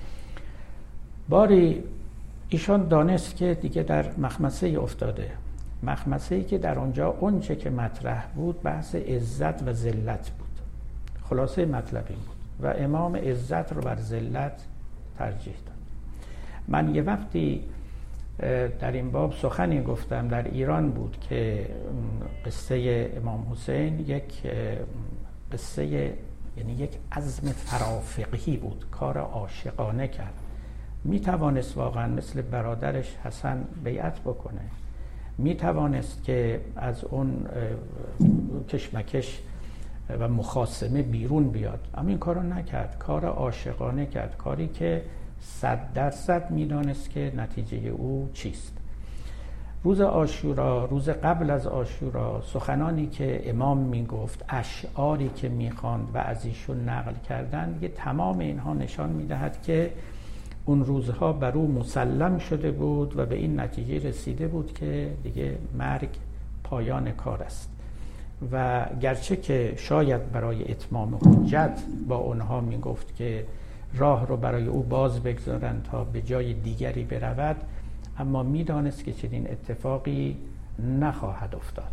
باری ایشان دانست که دیگه در مخمسه افتاده، مخمسه‌ای که در آنجا اونچه که مطرح بود بحث عزت و ذلت بود. خلاصه مطلب این بود و امام عزت رو بر ذلت ترجیح داد. من یه وقتی در این باب سخنی گفتم، در ایران بود که قصه امام حسین یک قصه، یعنی یک عزم فرافقهی بود، کار عاشقانه کرد. می توانست واقعا مثل برادرش حسن بیعت بکنه، می توانست که از اون کشمکش و مخاصمه بیرون بیاد، اما این کارو نکرد. کار عاشقانه کرد، کاری که صد درصد می دانست که نتیجه او چیست. روز عاشورا، روز قبل از عاشورا، سخنانی که امام می گفت، اشعاری که می خواند و از ایشون نقل کردن، یه تمام اینها نشان می دهد که اون روزها بر او مسلم شده بود و به این نتیجه رسیده بود که دیگه مرگ پایان کار است. و گرچه که شاید برای اتمام حجت با اونها می گفت که راه رو برای او باز بگذارن تا به جای دیگری برود، اما می دانست که چنین اتفاقی نخواهد افتاد.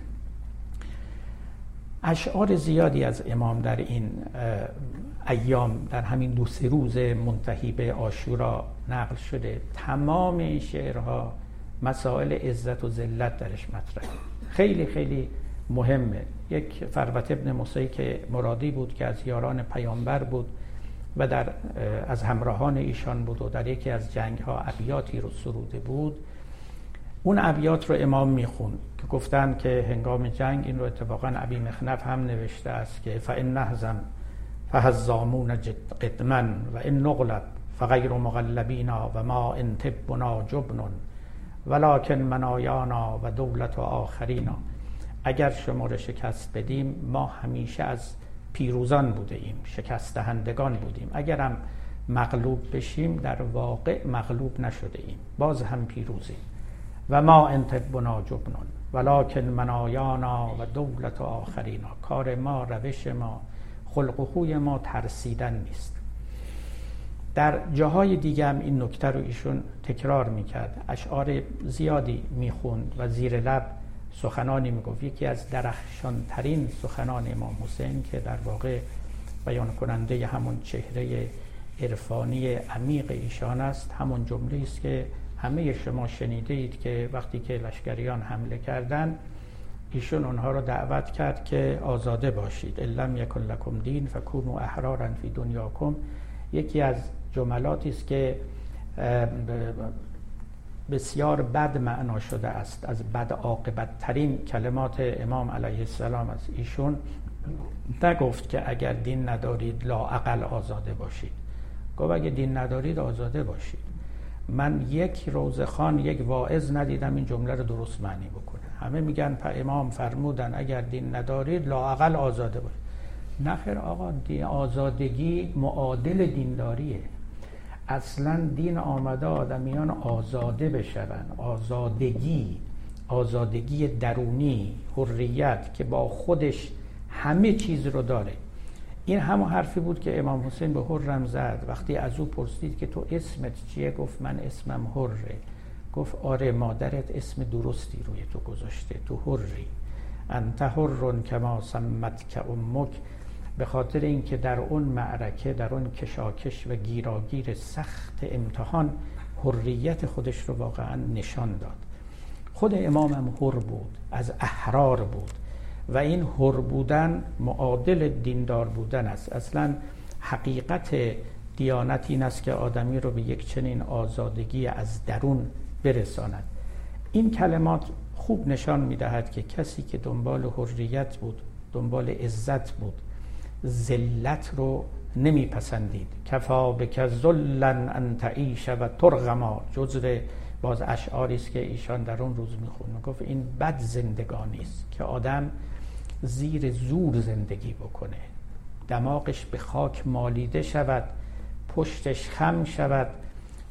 اشعار زیادی از امام در این ایام، در همین دو سه روز منتهی به عاشورا نقل شده. تمام این شعرها مسائل عزت و ذلت درش مطرحه، خیلی خیلی مهمه. یک فروت ابن موسی که مرادی بود که از یاران پیامبر بود و در از همراهان ایشان بود و در یکی از جنگ ها ابیاتی رو سروده بود، اون ابیات رو امام میخوند که گفتن که هنگام جنگ این رو اتفاقا ابی مخنف هم نوشته است که فإن نهزم فهزامون قدما و این نغلب فغیر مغلبینا و ما ان طبنا جبن ولکن منایانا و دولت و آخرینا. اگر شما رو شکست بدیم ما همیشه از پیروزان بوده ایم، شکست دهندگان بودیم. اگر هم مغلوب بشیم در واقع مغلوب نشده ایم، باز هم پیروزیم. و ما انتبنا جبنون ولکن منایانا و دولت و آخرینا. کار ما، روش ما، خلق و خوی ما ترسیدن نیست. در جاهای دیگه هم این نکته رو ایشون تکرار میکرد، اشعار زیادی میخوند و زیر لب سخنانی میگفت. یکی از درخشان ترین سخنان امام حسین که در واقع بیان کننده همون چهره عرفانی عمیق ایشان است، همون جمله است که همه شما شنیده اید که وقتی که لشکریان حمله کردند، ایشون اونها رو دعوت کرد که آزاده باشید. الم یکن لکم دین فکونوا احرارا فی دنیاکم. یکی از جملاتی است که بسیار بد معنا شده است، از بد عاقبت ترین کلمات امام علیه السلام است. ایشون نگفت که اگر دین ندارید لااقل آزاده باشید، گفت اگر دین ندارید آزاده باشید. من یک روزخوان، یک واعظ ندیدم این جمله رو درست معنی بکنه. همه میگن امام فرمودن اگر دین ندارید لااقل آزاده باشید. نخیر آقا، دین آزادگی معادل دینداریه. اصلا دین آمده آدمیان آزاده بشون. آزادگی، آزادگی درونی، حریت که با خودش همه چیز رو داره. این همون حرفی بود که امام حسین به حرم زد وقتی از او پرسید که تو اسمت چیه؟ گفت من اسمم حره. گفت آره، مادرت اسم درستی روی تو گذاشته، تو حری. انت حر کما سمتک امک. به خاطر اینکه در اون معرکه، در اون کشاکش و گیراگیر سخت امتحان حریت خودش رو واقعا نشان داد. خود امامم حر بود، از احرار بود و این حر بودن معادل دیندار بودن است. اصلا حقیقت دیانت این است که آدمی رو به یک چنین آزادگی از درون برساند. این کلمات خوب نشان می‌دهد که کسی که دنبال حریت بود، دنبال عزت بود، ذلت رو نمیپسندید. کفا بک ذلا ان تعیش و ترغما. جزو باز اشعاری است که ایشان در اون روز میخوند، گفت این بد زندگانی است که آدم زیر زور زندگی بکنه، دماغش به خاک مالیده شود، پشتش خم شود،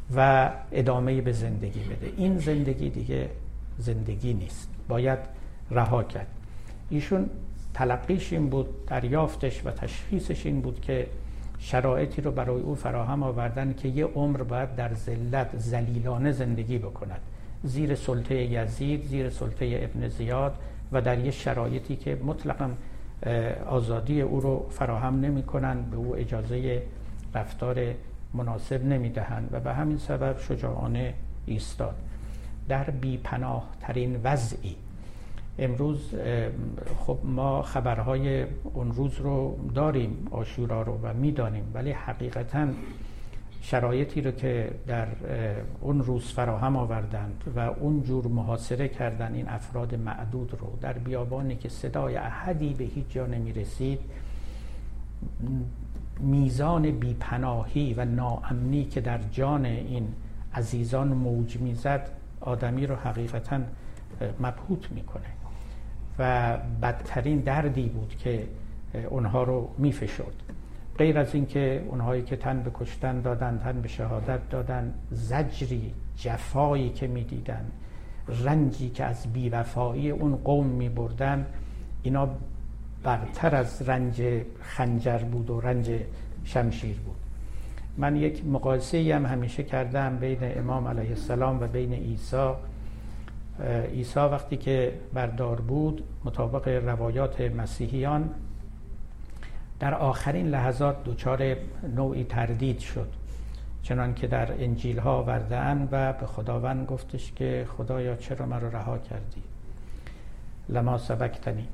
و ادامه به زندگی بده. این زندگی دیگه زندگی نیست، باید رها کرد. ایشون تلقیش این بود، دریافتش و تشخیصش این بود که شرایطی رو برای او فراهم آوردن که یه عمر باید در ذلت ذلیلانه زندگی بکند، زیر سلطه یزید، زیر سلطه ابن زیاد و در یه شرایطی که مطلقاً آزادی او رو فراهم نمی کنند، به او اجازه رفتار مناسب نمی دهند و به همین سبب شجاعانه ایستاد در بی‌پناه ترین وضعی. امروز خب ما خبرهای اون روز رو داریم، عاشورا رو، و میدانیم، ولی حقیقتاً شرایطی رو که در اون روز فراهم آوردند و اون جور محاصره کردن این افراد معدود رو در بیابانی که صدای احدی به هیچ جا نمی رسید، میزان بیپناهی و ناامنی که در جان این عزیزان موج میزد آدمی رو حقیقتاً مبهوت میکنه و بدترین دردی بود که اونها رو میفشرد. غیر از این که اونهایی که تن به کشتن دادن، تن به شهادت دادن، زجری، جفایی که میدیدن، رنجی که از بیوفایی اون قوم میبردن، اینا برتر از رنج خنجر بود و رنج شمشیر بود. من یک مقایسه‌ای هم همیشه کردم بین امام علیه السلام و بین عیسی. عیسی وقتی که بردار بود، مطابق روایات مسیحیان در آخرین لحظات دچار نوعی تردید شد، چنان که در انجیل ها آورده‌اند و به خداوند گفتش که خدایا چرا مرا رها کردی، لما سبقتنی.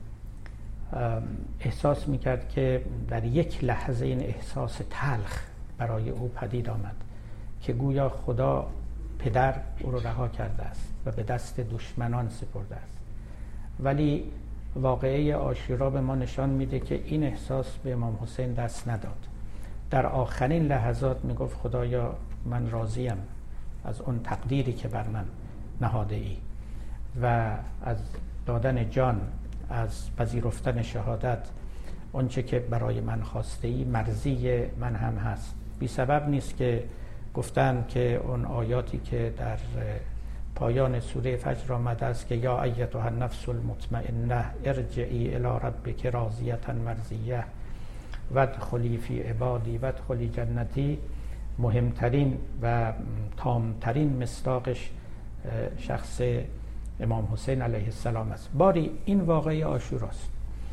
احساس میکرد که در یک لحظه این احساس تلخ برای او پدید آمد که گویا خدا پدر او رو رها کرده است و به دست دشمنان سپرده است. ولی واقعه عاشورا به ما نشان میده که این احساس به امام حسین دست نداد. در آخرین لحظات میگفت خدایا من راضیم از اون تقدیری که بر من نهاده ای و از دادن جان، از پذیرفتن شهادت، اونچه که برای من خواسته ای مرضی من هم هست. بی سبب نیست که گفتن که اون آیاتی که در پایان سوره فجر آمده است که یا ایتها النفس المطمئنه ارجعی الی ربک راضیة مرضیه وادخلی فی عبادی وادخلی جنتی، مهمترین و تامترین مصداقش شخص امام حسین علیه السلام است. باری این واقعه عاشوراست،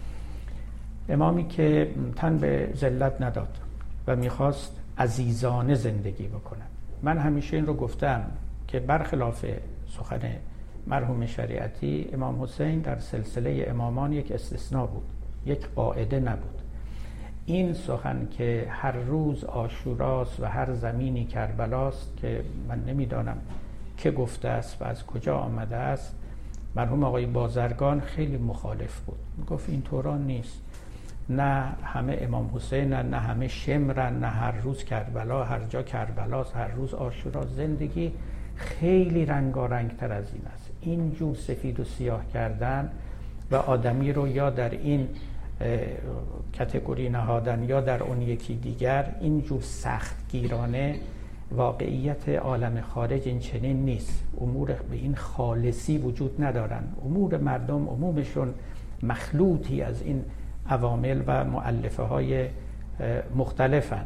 امامی که تن به ذلت نداد و میخواست عزیزانه زندگی بکند. من همیشه این رو گفتم که برخلاف سخن مرحوم شریعتی، امام حسین در سلسله امامان یک استثناء بود، یک قاعده نبود. این سخن که هر روز عاشوراست و هر زمینی کربلاست که من نمیدانم که گفته است و از کجا آمده است، مرحوم آقای بازرگان خیلی مخالف بود، گفت این طوران نیست، نه همه امام حسین، نه همه شمرن، نه هر روز کربلا، هر جا کربلاست، هر روز عاشورا. زندگی خیلی رنگارنگ تر از این است. این جور سفید و سیاه کردن و آدمی رو یا در این کتگوری نهادن یا در اون یکی دیگر، این جور سختگیرانه، واقعیت عالم خارج این چنین نیست. امور به این خالصی وجود ندارن. امور مردم عمومشون مخلوطی از این عوامل و مؤلفه های مختلفن.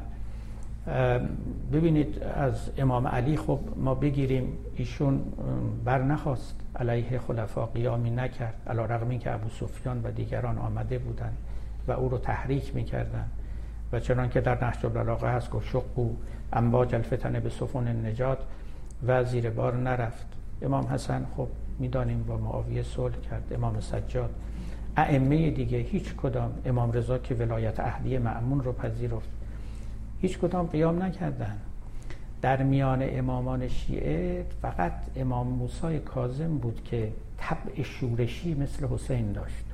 ببینید از امام علی خب ما بگیریم، ایشون بر نخواست، علیه خلفا قیامی نکرد، علی رغم این که ابو سفیان و دیگران آمده بودند و او رو تحریک میکردن و چنان که در نهج البلاغه هست که شقوا امواج الفتن به سفن النجات و زیر بار نرفت. امام حسن خب میدانیم با معاویه صلح کرد، امام سجاد، ائمه دیگه هیچ کدام، امام رضا که ولایت عهدی مأمون رو پذیرفت، هیچ کدام قیام نکردن. در میان امامان شیعه فقط امام موسی کاظم بود که طبع شورشی مثل حسین داشت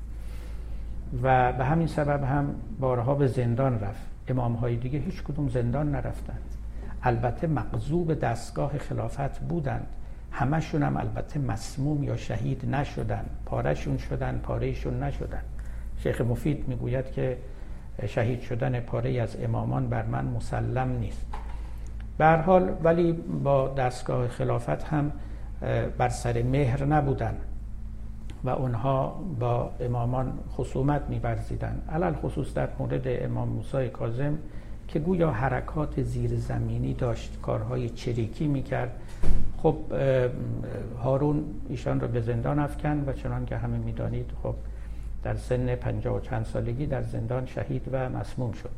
و به همین سبب هم بارها به زندان رفت. امام های دیگه هیچ کدوم زندان نرفتند. البته مغصوب دستگاه خلافت بودند، همشون هم البته مسموم یا شهید نشدن، پارهشون شدن، پارهشون نشدن. شیخ مفید میگوید که شهید شدن پاره از امامان بر من مسلم نیست. به هر حال ولی با دستگاه خلافت هم بر سر مهر نبودن و اونها با امامان خصومت می‌ورزیدند، علل خصوص در مورد امام موسی کاظم که گویا حرکات زیرزمینی داشت، کارهای چریکی میکرد. خب هارون ایشان رو به زندان افکند و چنان که همه میدانید خب در سن پنجاه و چند سالگی در زندان شهید و مسموم شد.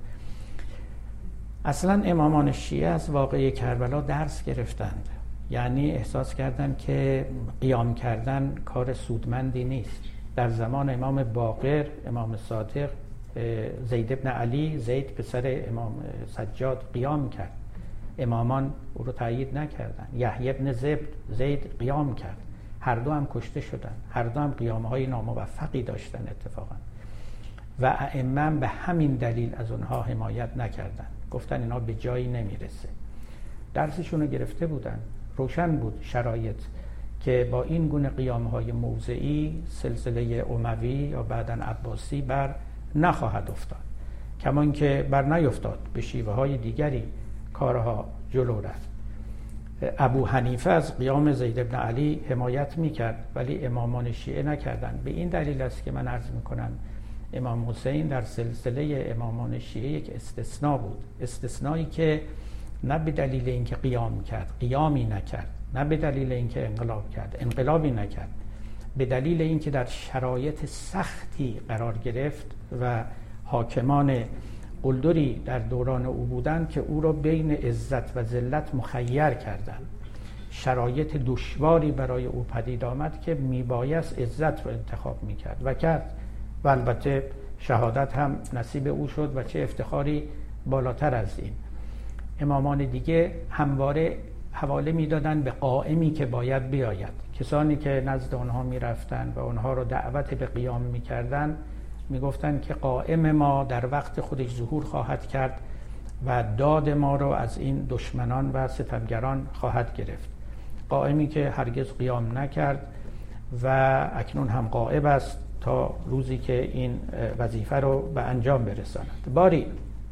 اصلا امامان شیعه از واقعه کربلا درس گرفتند، یعنی احساس کردند که قیام کردن کار سودمندی نیست. در زمان امام باقر، امام صادق، زید ابن علی، زید پسر امام سجاد قیام کرد، امامان او رو تایید نکردند. یحیی ابن زبد، زید قیام کرد، هر دو هم کشته شدند، هر دو هم قیام‌های ناموفقی داشتن اتفاقا و ائمه به همین دلیل از اونها حمایت نکردند، گفتن اینا به جایی نمیرسه. درسشون رو گرفته بودن، روشن بود شرایط که با این گونه قیام‌های موضعی سلسله اموی یا بعداً عباسی بر نخواهد افتاد، کمان که بر نیفتاد، به شیوه های دیگری کارها جلو رفت. ابو حنیفه از قیام زید ابن علی حمایت میکرد ولی امامان شیعه نکردند. به این دلیل است که من عرض میکنم امام حسین در سلسله امامان شیعه یک استثناء بود، استثنایی که نه به دلیل اینکه قیام کرد قیامی نکرد، نه به دلیل اینکه انقلاب کرد انقلابی نکرد، به دلیل اینکه در شرایط سختی قرار گرفت و حاکمان قلدری در دوران او بودند که او را بین عزت و ذلت مخیر کردند. شرایط دشواری برای او پدید آمد که میبایست عزت رو انتخاب میکرد و کرد و البته شهادت هم نصیب او شد و چه افتخاری بالاتر از این. امامان دیگه همواره حواله میدادن به قائمی که باید بیاید. کسانی که نزد آنها میرفتن و آنها رو دعوت به قیام میکردن میگفتن که قائم ما در وقت خودش ظهور خواهد کرد و داد ما رو از این دشمنان و ستمگران خواهد گرفت. قائمی که هرگز قیام نکرد و اکنون هم غائب است تا روزی که این وظیفه رو به انجام برساند. باری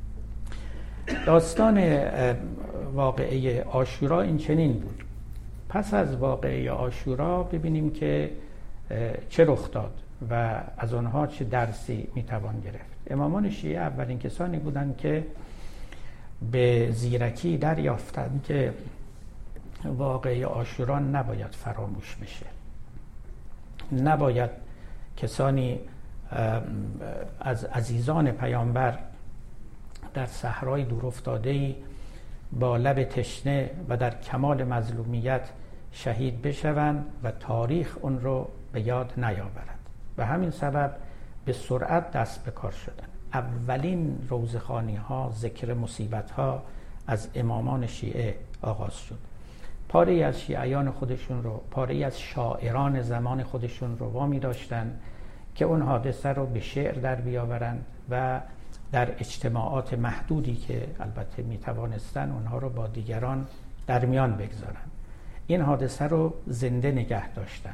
داستان واقعه عاشورا این چنین بود. پس از واقعه عاشورا ببینیم که چه رخ داد و از آنها چه درسی میتوان گرفت. امامان شیعه اولین کسانی بودند که به زیرکی دریافتند که واقعه عاشورا نباید فراموش بشه، نباید کسانی از عزیزان پیامبر در صحرای دورافتاده‌ای با لب تشنه و در کمال مظلومیت شهید بشوند و تاریخ اون رو به یاد نیاورد. به همین سبب به سرعت دست به کار شدن. اولین روزخوانی ها، ذکر مصیبت ها از امامان شیعه آغاز شد. پاره از شیعیان خودشون رو، پاره از شاعران زمان خودشون رو وامی داشتن که اون حادثه رو به شعر در بیاورند و در اجتماعات محدودی که البته می توانستن اونها رو با دیگران در میان بگذارن. این حادثه رو زنده نگه داشتن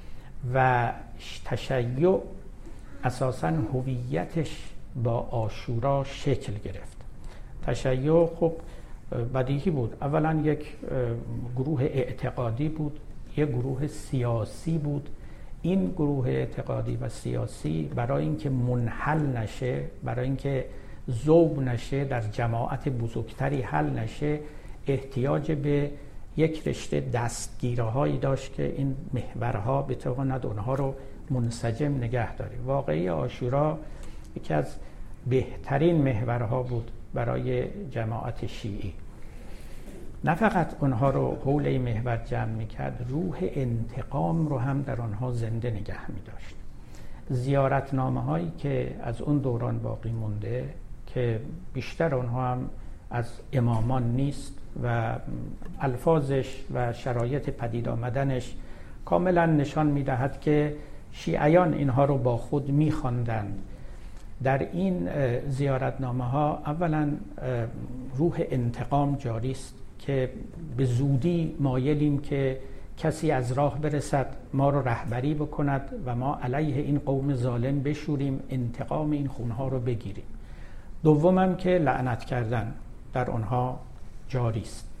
و تشیع اساساً هویتش با عاشورا شکل گرفت. تشیع خب بدیهی بود، اولا یک گروه اعتقادی بود، یک گروه سیاسی بود. این گروه اعتقادی و سیاسی برای اینکه منحل نشه، برای اینکه ذوب نشه، در جماعت بزرگتری حل نشه، احتیاج به یک رشته دستگیرهایی داشت که این محورها بتواند اونها رو منسجم نگه داره. واقعی عاشورا یکی از بهترین محورها بود برای جماعت شیعی. نه فقط اونها رو حول این محور جمع میکرد، روح انتقام رو هم در آنها زنده نگه میداشت. زیارتنامه هایی که از اون دوران باقی مونده که بیشتر اونها هم از امامان نیست و الفاظش و شرایط پدید آمدنش کاملا نشان میدهد که شیعیان اینها رو با خود میخواندند. در این زیارتنامه ها اولا روح انتقام جاری است که به زودی مایلیم که کسی از راه برسد، ما رو رهبری بکند و ما علیه این قوم ظالم بشوریم، انتقام این خونها رو بگیریم. دومم که لعنت کردن در آنها جاری است.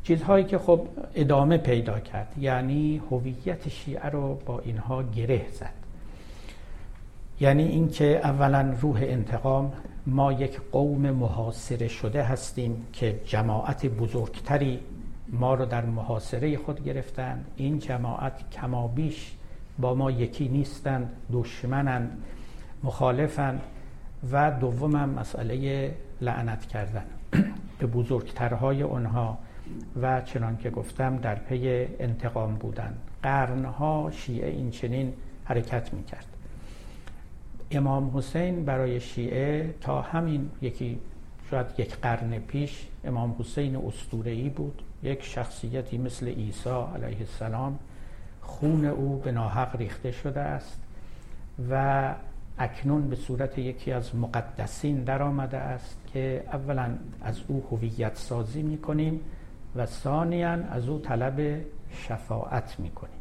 چیزهایی که خب ادامه پیدا کرد، یعنی هویت شیعه رو با اینها گره زد. یعنی اینکه اولا روح انتقام، ما یک قوم محاصره شده هستیم که جماعت بزرگتری ما رو در محاصره خود گرفتند. این جماعت کمابیش با ما یکی نیستند، دشمنند، مخالفند. و دومم مسئله لعنت کردن به بزرگترهای اونها و چنان که گفتم در پی انتقام بودن. قرنها شیعه این چنین حرکت میکرد. امام حسین برای شیعه تا همین یکی شاید یک قرن پیش امام حسین اسطوره‌ای بود، یک شخصیتی مثل عیسی علیه السلام. خون او به ناحق ریخته شده است و اکنون به صورت یکی از مقدسین در آمده است که اولا از او هویت سازی میکنیم و ثانیاً از او طلب شفاعت میکنیم.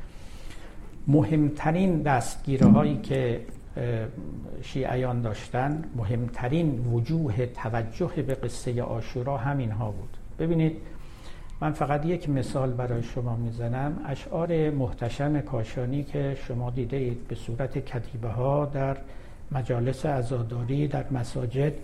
مهمترین دستگیره هایی که شیعیان داشتن، مهمترین وجوه توجه به قصه عاشورا همین ها بود. ببینید من فقط یک مثال برای شما میزنم. اشعار محتشم کاشانی که شما دیده اید به صورت کتیبه ها در مجالس عزاداری در مساجد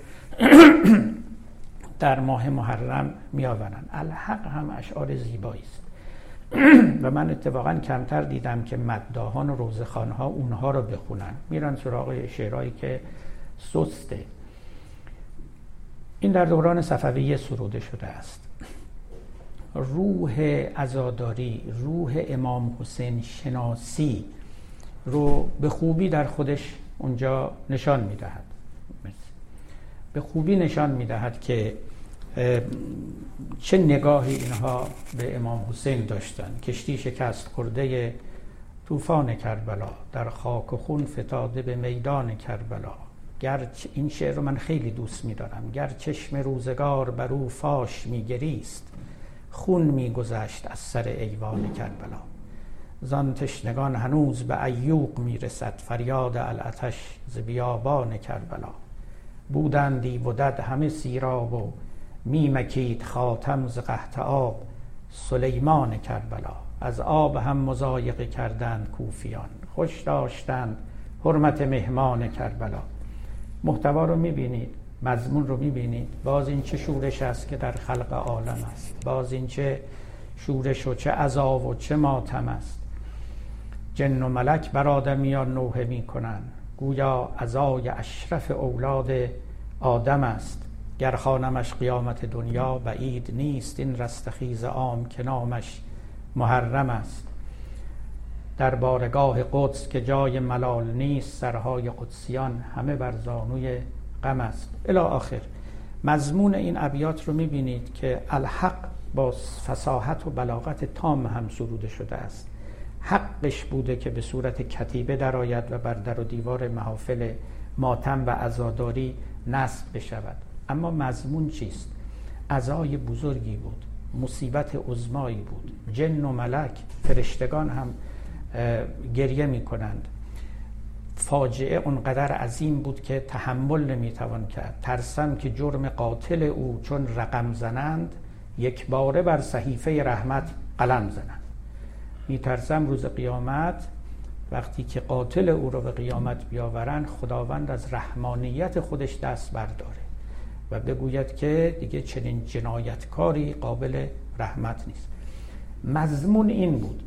در ماه محرم می آورند. الحق هم اشعار زیبایی است و من اتفاقا کمتر دیدم که مداحان و روزخوان‌ها اونها رو بخونن، میرن سراغ شعرهایی که سسته. این در دوران صفویه سروده شده است. روح عزاداری، روح امام حسین شناسی رو به خوبی در خودش اونجا نشان میدهد. به خوبی نشان میدهد که چه نگاهی اینها به امام حسین داشتن. کشتی شکست خورده طوفان کربلا، در خاک و خون فتاده به میدان کربلا. گرچه این شعر رو من خیلی دوست می‌دارم. گر چشم روزگار بر او فاش می‌گریست، خون می‌گذشت از سر ایوان کربلا. زان تشنگان هنوز به عیوق میرسد، فریاد العطش ز بیابان کربلا. بودند دیو و دد همه سیراب و میمکید خاتم ز قحط آب، سلیمان کربلا. از آب هم مضایقه کردند کوفیان، خوش داشتند حرمت مهمان کربلا. محتوا رو میبینید، مضمون رو میبینید. باز این چه شورش است که در خلق عالم است، باز این چه شورش و چه عذاب و چه ماتم است. جن و ملک بر آدمیان نوحه میکنند، گویا عزای اشرف اولاد آدم است. گر خوانمش قیامت دنیا، بعید نیست این رستخیز عام که نامش محرم است. در بارگاه قدس که جای ملال نیست، سرهای قدسیان همه بر زانوی غم است. الی آخر. مضمون این ابیات رو میبینید که الحق با فصاحت و بلاغت تام هم سروده شده است. حقش بوده که به صورت کتیبه درآید و بر در و دیوار محافل ماتم و عزاداری نصب بشود. اما مضمون چیست؟ عزای بزرگی بود، مصیبت عظمایی بود. جن و ملک، فرشتگان هم گریه می کنند. فاجعه اونقدر عظیم بود که تحمل نمی توان کرد. ترسم که جرم قاتل او چون رقم زنند، یک باره بر صحیفه رحمت قلم زنند. می ترسم روز قیامت وقتی که قاتل او رو به قیامت بیاورند، خداوند از رحمانیت خودش دست برداره و بگوید که دیگه چنین جنایتکاری قابل رحمت نیست. مضمون این بود.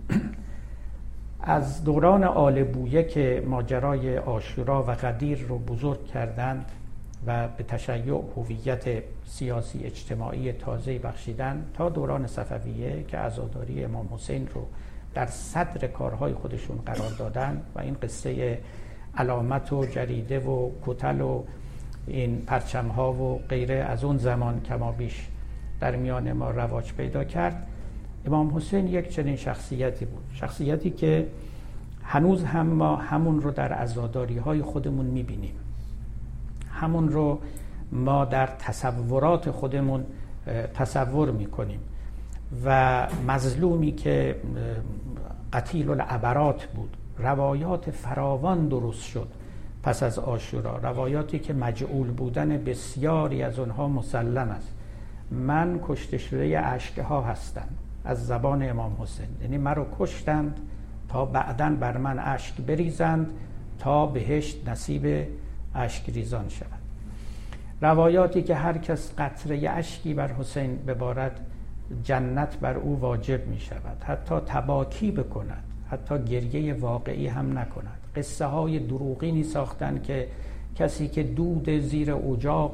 از دوران آل بویه که ماجرای عاشورا و غدیر رو بزرگ کردند و به تشیع هویت سیاسی اجتماعی تازه بخشیدن، تا دوران صفویه که عزاداری امام حسین رو در صدر کارهای خودشون قرار دادن و این قصه علامت و جریده و کتل و این پرچم‌ها و غیره از اون زمان کما بیش در میان ما رواج پیدا کرد. امام حسین یک چنین شخصیتی بود، شخصیتی که هنوز هم ما همون رو در عزاداری‌های خودمون می‌بینیم، همون رو ما در تصورات خودمون تصور می‌کنیم و مظلومی که قتیل العبرات بود. روایات فراوان درست شد پس از عاشورا، روایاتی که مجعول بودن بسیاری از اونها مسلم است. من کشته شده اشک ها هستم از زبان امام حسین، یعنی من رو کشتند تا بعداً بر من اشک بریزند تا بهشت نصیب اشک ریزان شود. روایاتی که هر کس قطره اشکی بر حسین ببارد جنت بر او واجب می شود، حتی تباکی بکند، حتی گریه واقعی هم نکند. قصه های دروغینی ساختن که کسی که دود زیر اجاق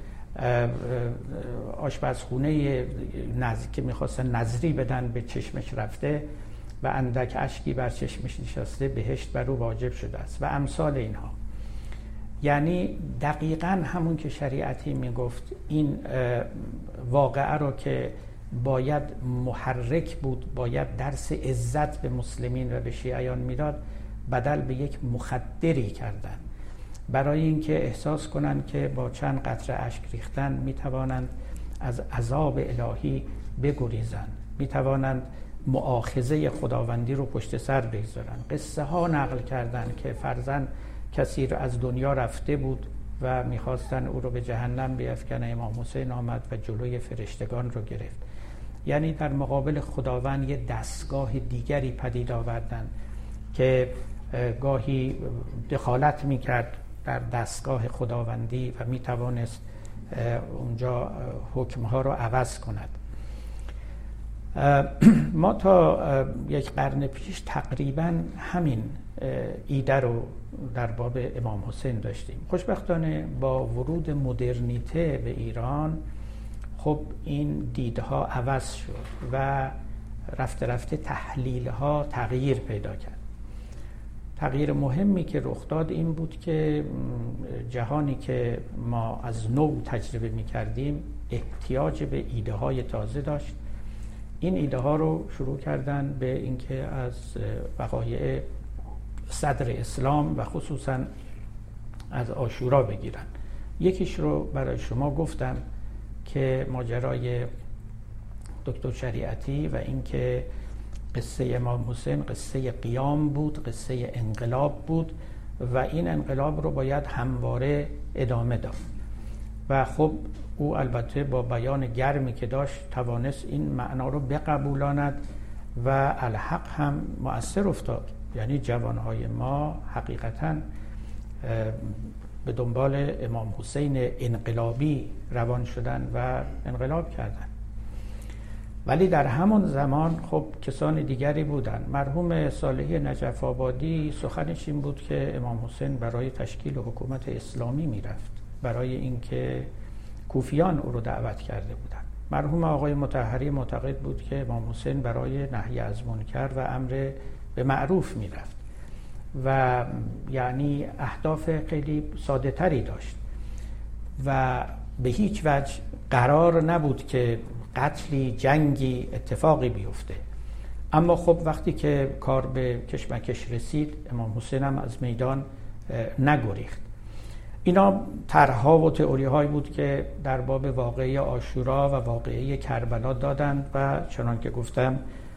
آشپزخونه نز... که میخواستن نظری بدن به چشمش رفته و اندک اشکی بر چشمش نشسته بهشت بر او واجب شده است و امثال اینها. یعنی دقیقاً همون که شریعتی میگفت این واقعه رو که باید محرک بود، باید درس عزت به مسلمین و به شیعیان میداد، بدل به یک مخدری کردن برای اینکه احساس کنند که با چند قطره اشک ریختن میتوانند از عذاب الهی بگریزند، میتوانند مؤاخذه خداوندی رو پشت سر بگذارن. قصه ها نقل کردن که فرزند کسی رو از دنیا رفته بود و میخواستن او رو به جهنم بیفکنه، امام حسین آمد و جلوی فرشتگان رو گرفت. یعنی در مقابل خداوند یه دستگاه دیگری پدید آوردن که گاهی دخالت میکرد در دستگاه خداوندی و میتوانست اونجا حکمها رو عوض کند. ما تا یک قرن پیش تقریبا همین ایده رو در باب امام حسین داشتیم. خوشبختانه با ورود مدرنیته به ایران خب این دیدها عوض شد و رفته رفته تحلیلها تغییر پیدا کرد. تغییر مهمی که رخ داد این بود که جهانی که ما از نو تجربه می کردیم احتیاج به ایده های تازه داشت. این ایده ها رو شروع کردن به اینکه از وقایع صدر اسلام و خصوصا از عاشورا بگیرن. یکیش رو برای شما گفتم که ماجرای دکتر شریعتی و اینکه قصه امام حسین قصه قیام بود، قصه انقلاب بود و این انقلاب رو باید همواره ادامه داد و خب او البته با بیان گرمی که داشت توانست این معنا رو بقبولاند و الحق هم مؤثر افتاد. یعنی جوانهای ما حقیقتاً به دنبال امام حسین انقلابی روان شدن و انقلاب کردن. ولی در همون زمان خب کسان دیگری بودن. مرحوم صالحی نجف آبادی سخنش این بود که امام حسین برای تشکیل حکومت اسلامی میرفت، برای اینکه کوفیان او رو دعوت کرده بودند. مرحوم آقای مطهری معتقد بود که امام حسین برای نهی از منکر و امر به معروف میرفت و یعنی اهداف خیلی ساده تری داشت و به هیچ وجه قرار نبود که قتلی، جنگی، اتفاقی بیفته. اما خب وقتی که کار به کشمکش رسید امام حسین هم از میدان نگریخت. اینا طرح‌ها و تئوری‌هایی بود که در باب واقعه عاشورا و واقعه کربلا دادند و چنان که گفتم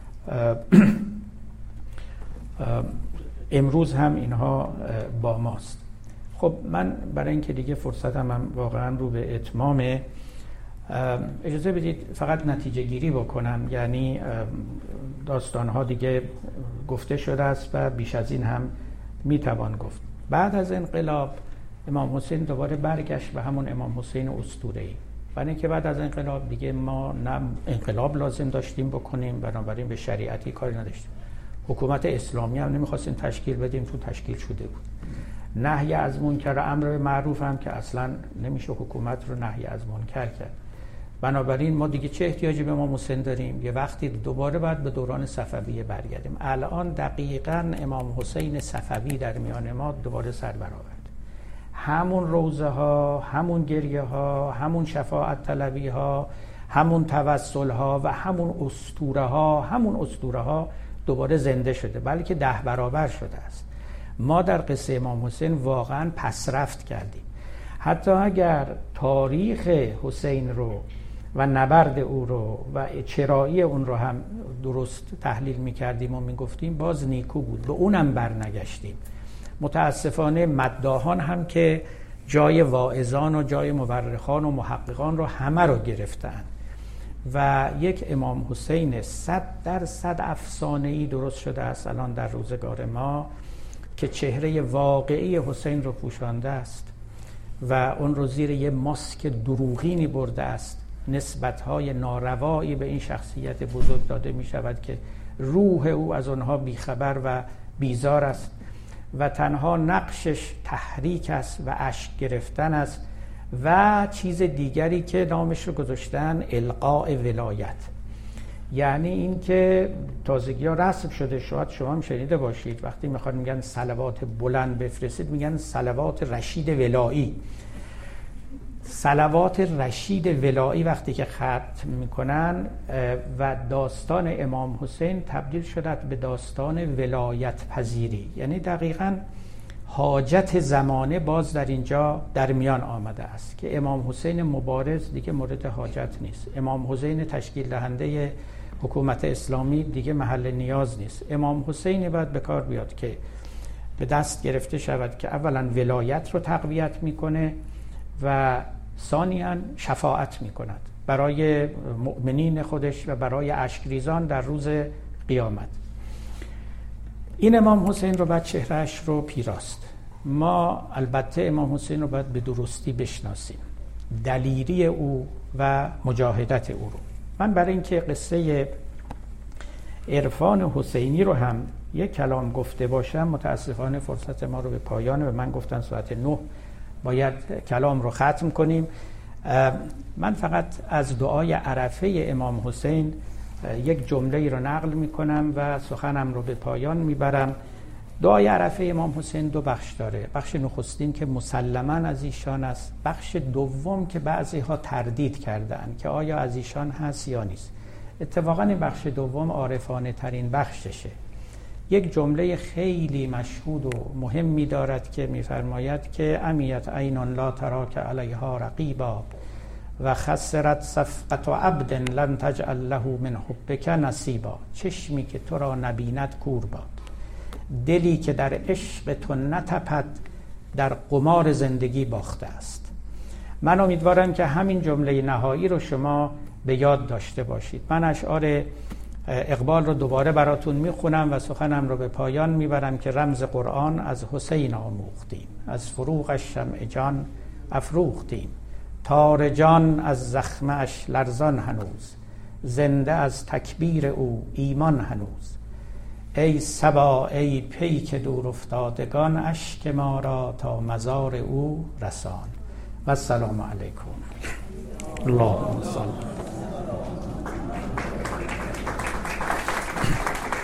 امروز هم اینها با ماست. خب من برای اینکه دیگه فرصتم هم واقعا رو به اتمامه، اجازه بدید فقط نتیجه گیری بکنم. یعنی داستانها دیگه گفته شده است و بیش از این هم میتوان گفت. بعد از انقلاب امام حسین دوباره برگشت به همون امام حسین اسطوره‌ای. برای اینکه بعد از انقلاب دیگه ما نه انقلاب لازم داشتیم بکنیم، بنابراین به شریعتی کاری نداشتیم. حکومت اسلامی هم نمیخواستیم تشکیل بدیم، چون تشکیل شده بود. نهی از منکر و امر به معروف هم که اصلا نمیشه حکومت رو نهی از منکر کرد. بنابراین ما دیگه چه احتیاجی به امام حسین داریم؟ یه وقتی دوباره باید به دوران صفویه برگردیم. الان دقیقاً امام حسین صفوی در میان ما دوباره سر برآورد. همون روزه ها، همون گریه ها، همون شفاعت طلبی ها، همون توسل ها و همون اسطوره ها، همون اسطوره ها دوباره زنده شده، بلکه ده برابر شده است. ما در قصه امام حسین واقعا پسرفت کردیم. حتی اگر تاریخ حسین رو و نبرد او رو و چرایی اون رو هم درست تحلیل می‌کردیم و می‌گفتیم، باز نیکو بود، به اونم برنگشتیم. متاسفانه مداحان هم که جای واعظان و جای مورخان و محققان رو همه رو گرفتن و یک امام حسین صد درصد افسانه‌ای درست شده است الان در روزگار ما که چهره واقعی حسین رو پوشانده است و اون رو زیر یه ماسک دروغینی برده است. نسبت‌های ناروایی به این شخصیت بزرگ داده می شود که روح او از آنها بیخبر و بیزار است و تنها نقشش تحریک است و اشک گرفتن است و چیز دیگری که نامش رو گذاشتن القاء ولایت، یعنی این که تازگی ها رسم شده، شاید شما هم شنیده باشید وقتی میخواد میگن صلوات بلند بفرستید میگن صلوات رشید ولایی. صلوات رشید ولایی وقتی که ختم میکنن و داستان امام حسین تبدیل شده به داستان ولایت پذیری، یعنی دقیقاً حاجت زمانه باز در اینجا در میان آمده است که امام حسین مبارز دیگه مورد حاجت نیست، امام حسین تشکیل دهنده حکومت اسلامی دیگه محل نیاز نیست. امام حسینی باید به کار بیاد که به دست گرفته شود که اولا ولایت رو تقویت میکنه و ثانیاً شفاعت میکند برای مؤمنین خودش و برای اشکریزان در روز قیامت. این امام حسین رو باید چهرهش رو پیراست. ما البته امام حسین رو باید به درستی بشناسیم، دلیری او و مجاهدت او رو. من برای اینکه قصه عرفان حسینی رو هم یک کلام گفته باشم، متاسفانه فرصت ما رو به پایان و من گفتن ساعت نه باید کلام رو ختم کنیم. من فقط از دعای عرفه امام حسین یک جمله رو نقل میکنم و سخنم رو به پایان میبرم. دعای عرفه امام حسین دو بخش داره، بخش نخستین که مسلماً از ایشان است، بخش دوم که بعضی ها تردید کردن که آیا از ایشان هست یا نیست. اتفاقاً این بخش دوم عارفانه ترین بخششه. یک جمله خیلی مشهود و مهمی دارد که میفرماید که امیت عین لا تراک علیها رقیبا و خسرت صفقت عبد لن تجعل له من حبک نصیبا. چشمی که تو را نبیند کور باد، دلی که در عشق تو نتپد در قمار زندگی باخته است. من امیدوارم که همین جمله نهایی رو شما به یاد داشته باشید. من اشعار اقبال رو دوباره براتون میخونم و سخنم رو به پایان میبرم که رمز قرآن از حسین آموختیم، از فروغش شمع جان افروختیم، تار جان از زخمش لرزان هنوز، زنده از تکبیر او ایمان هنوز. ای صبا ای پیک دور افتادگان، اشک ما را تا مزار او رسان. و السلام علیکم. اللهم صل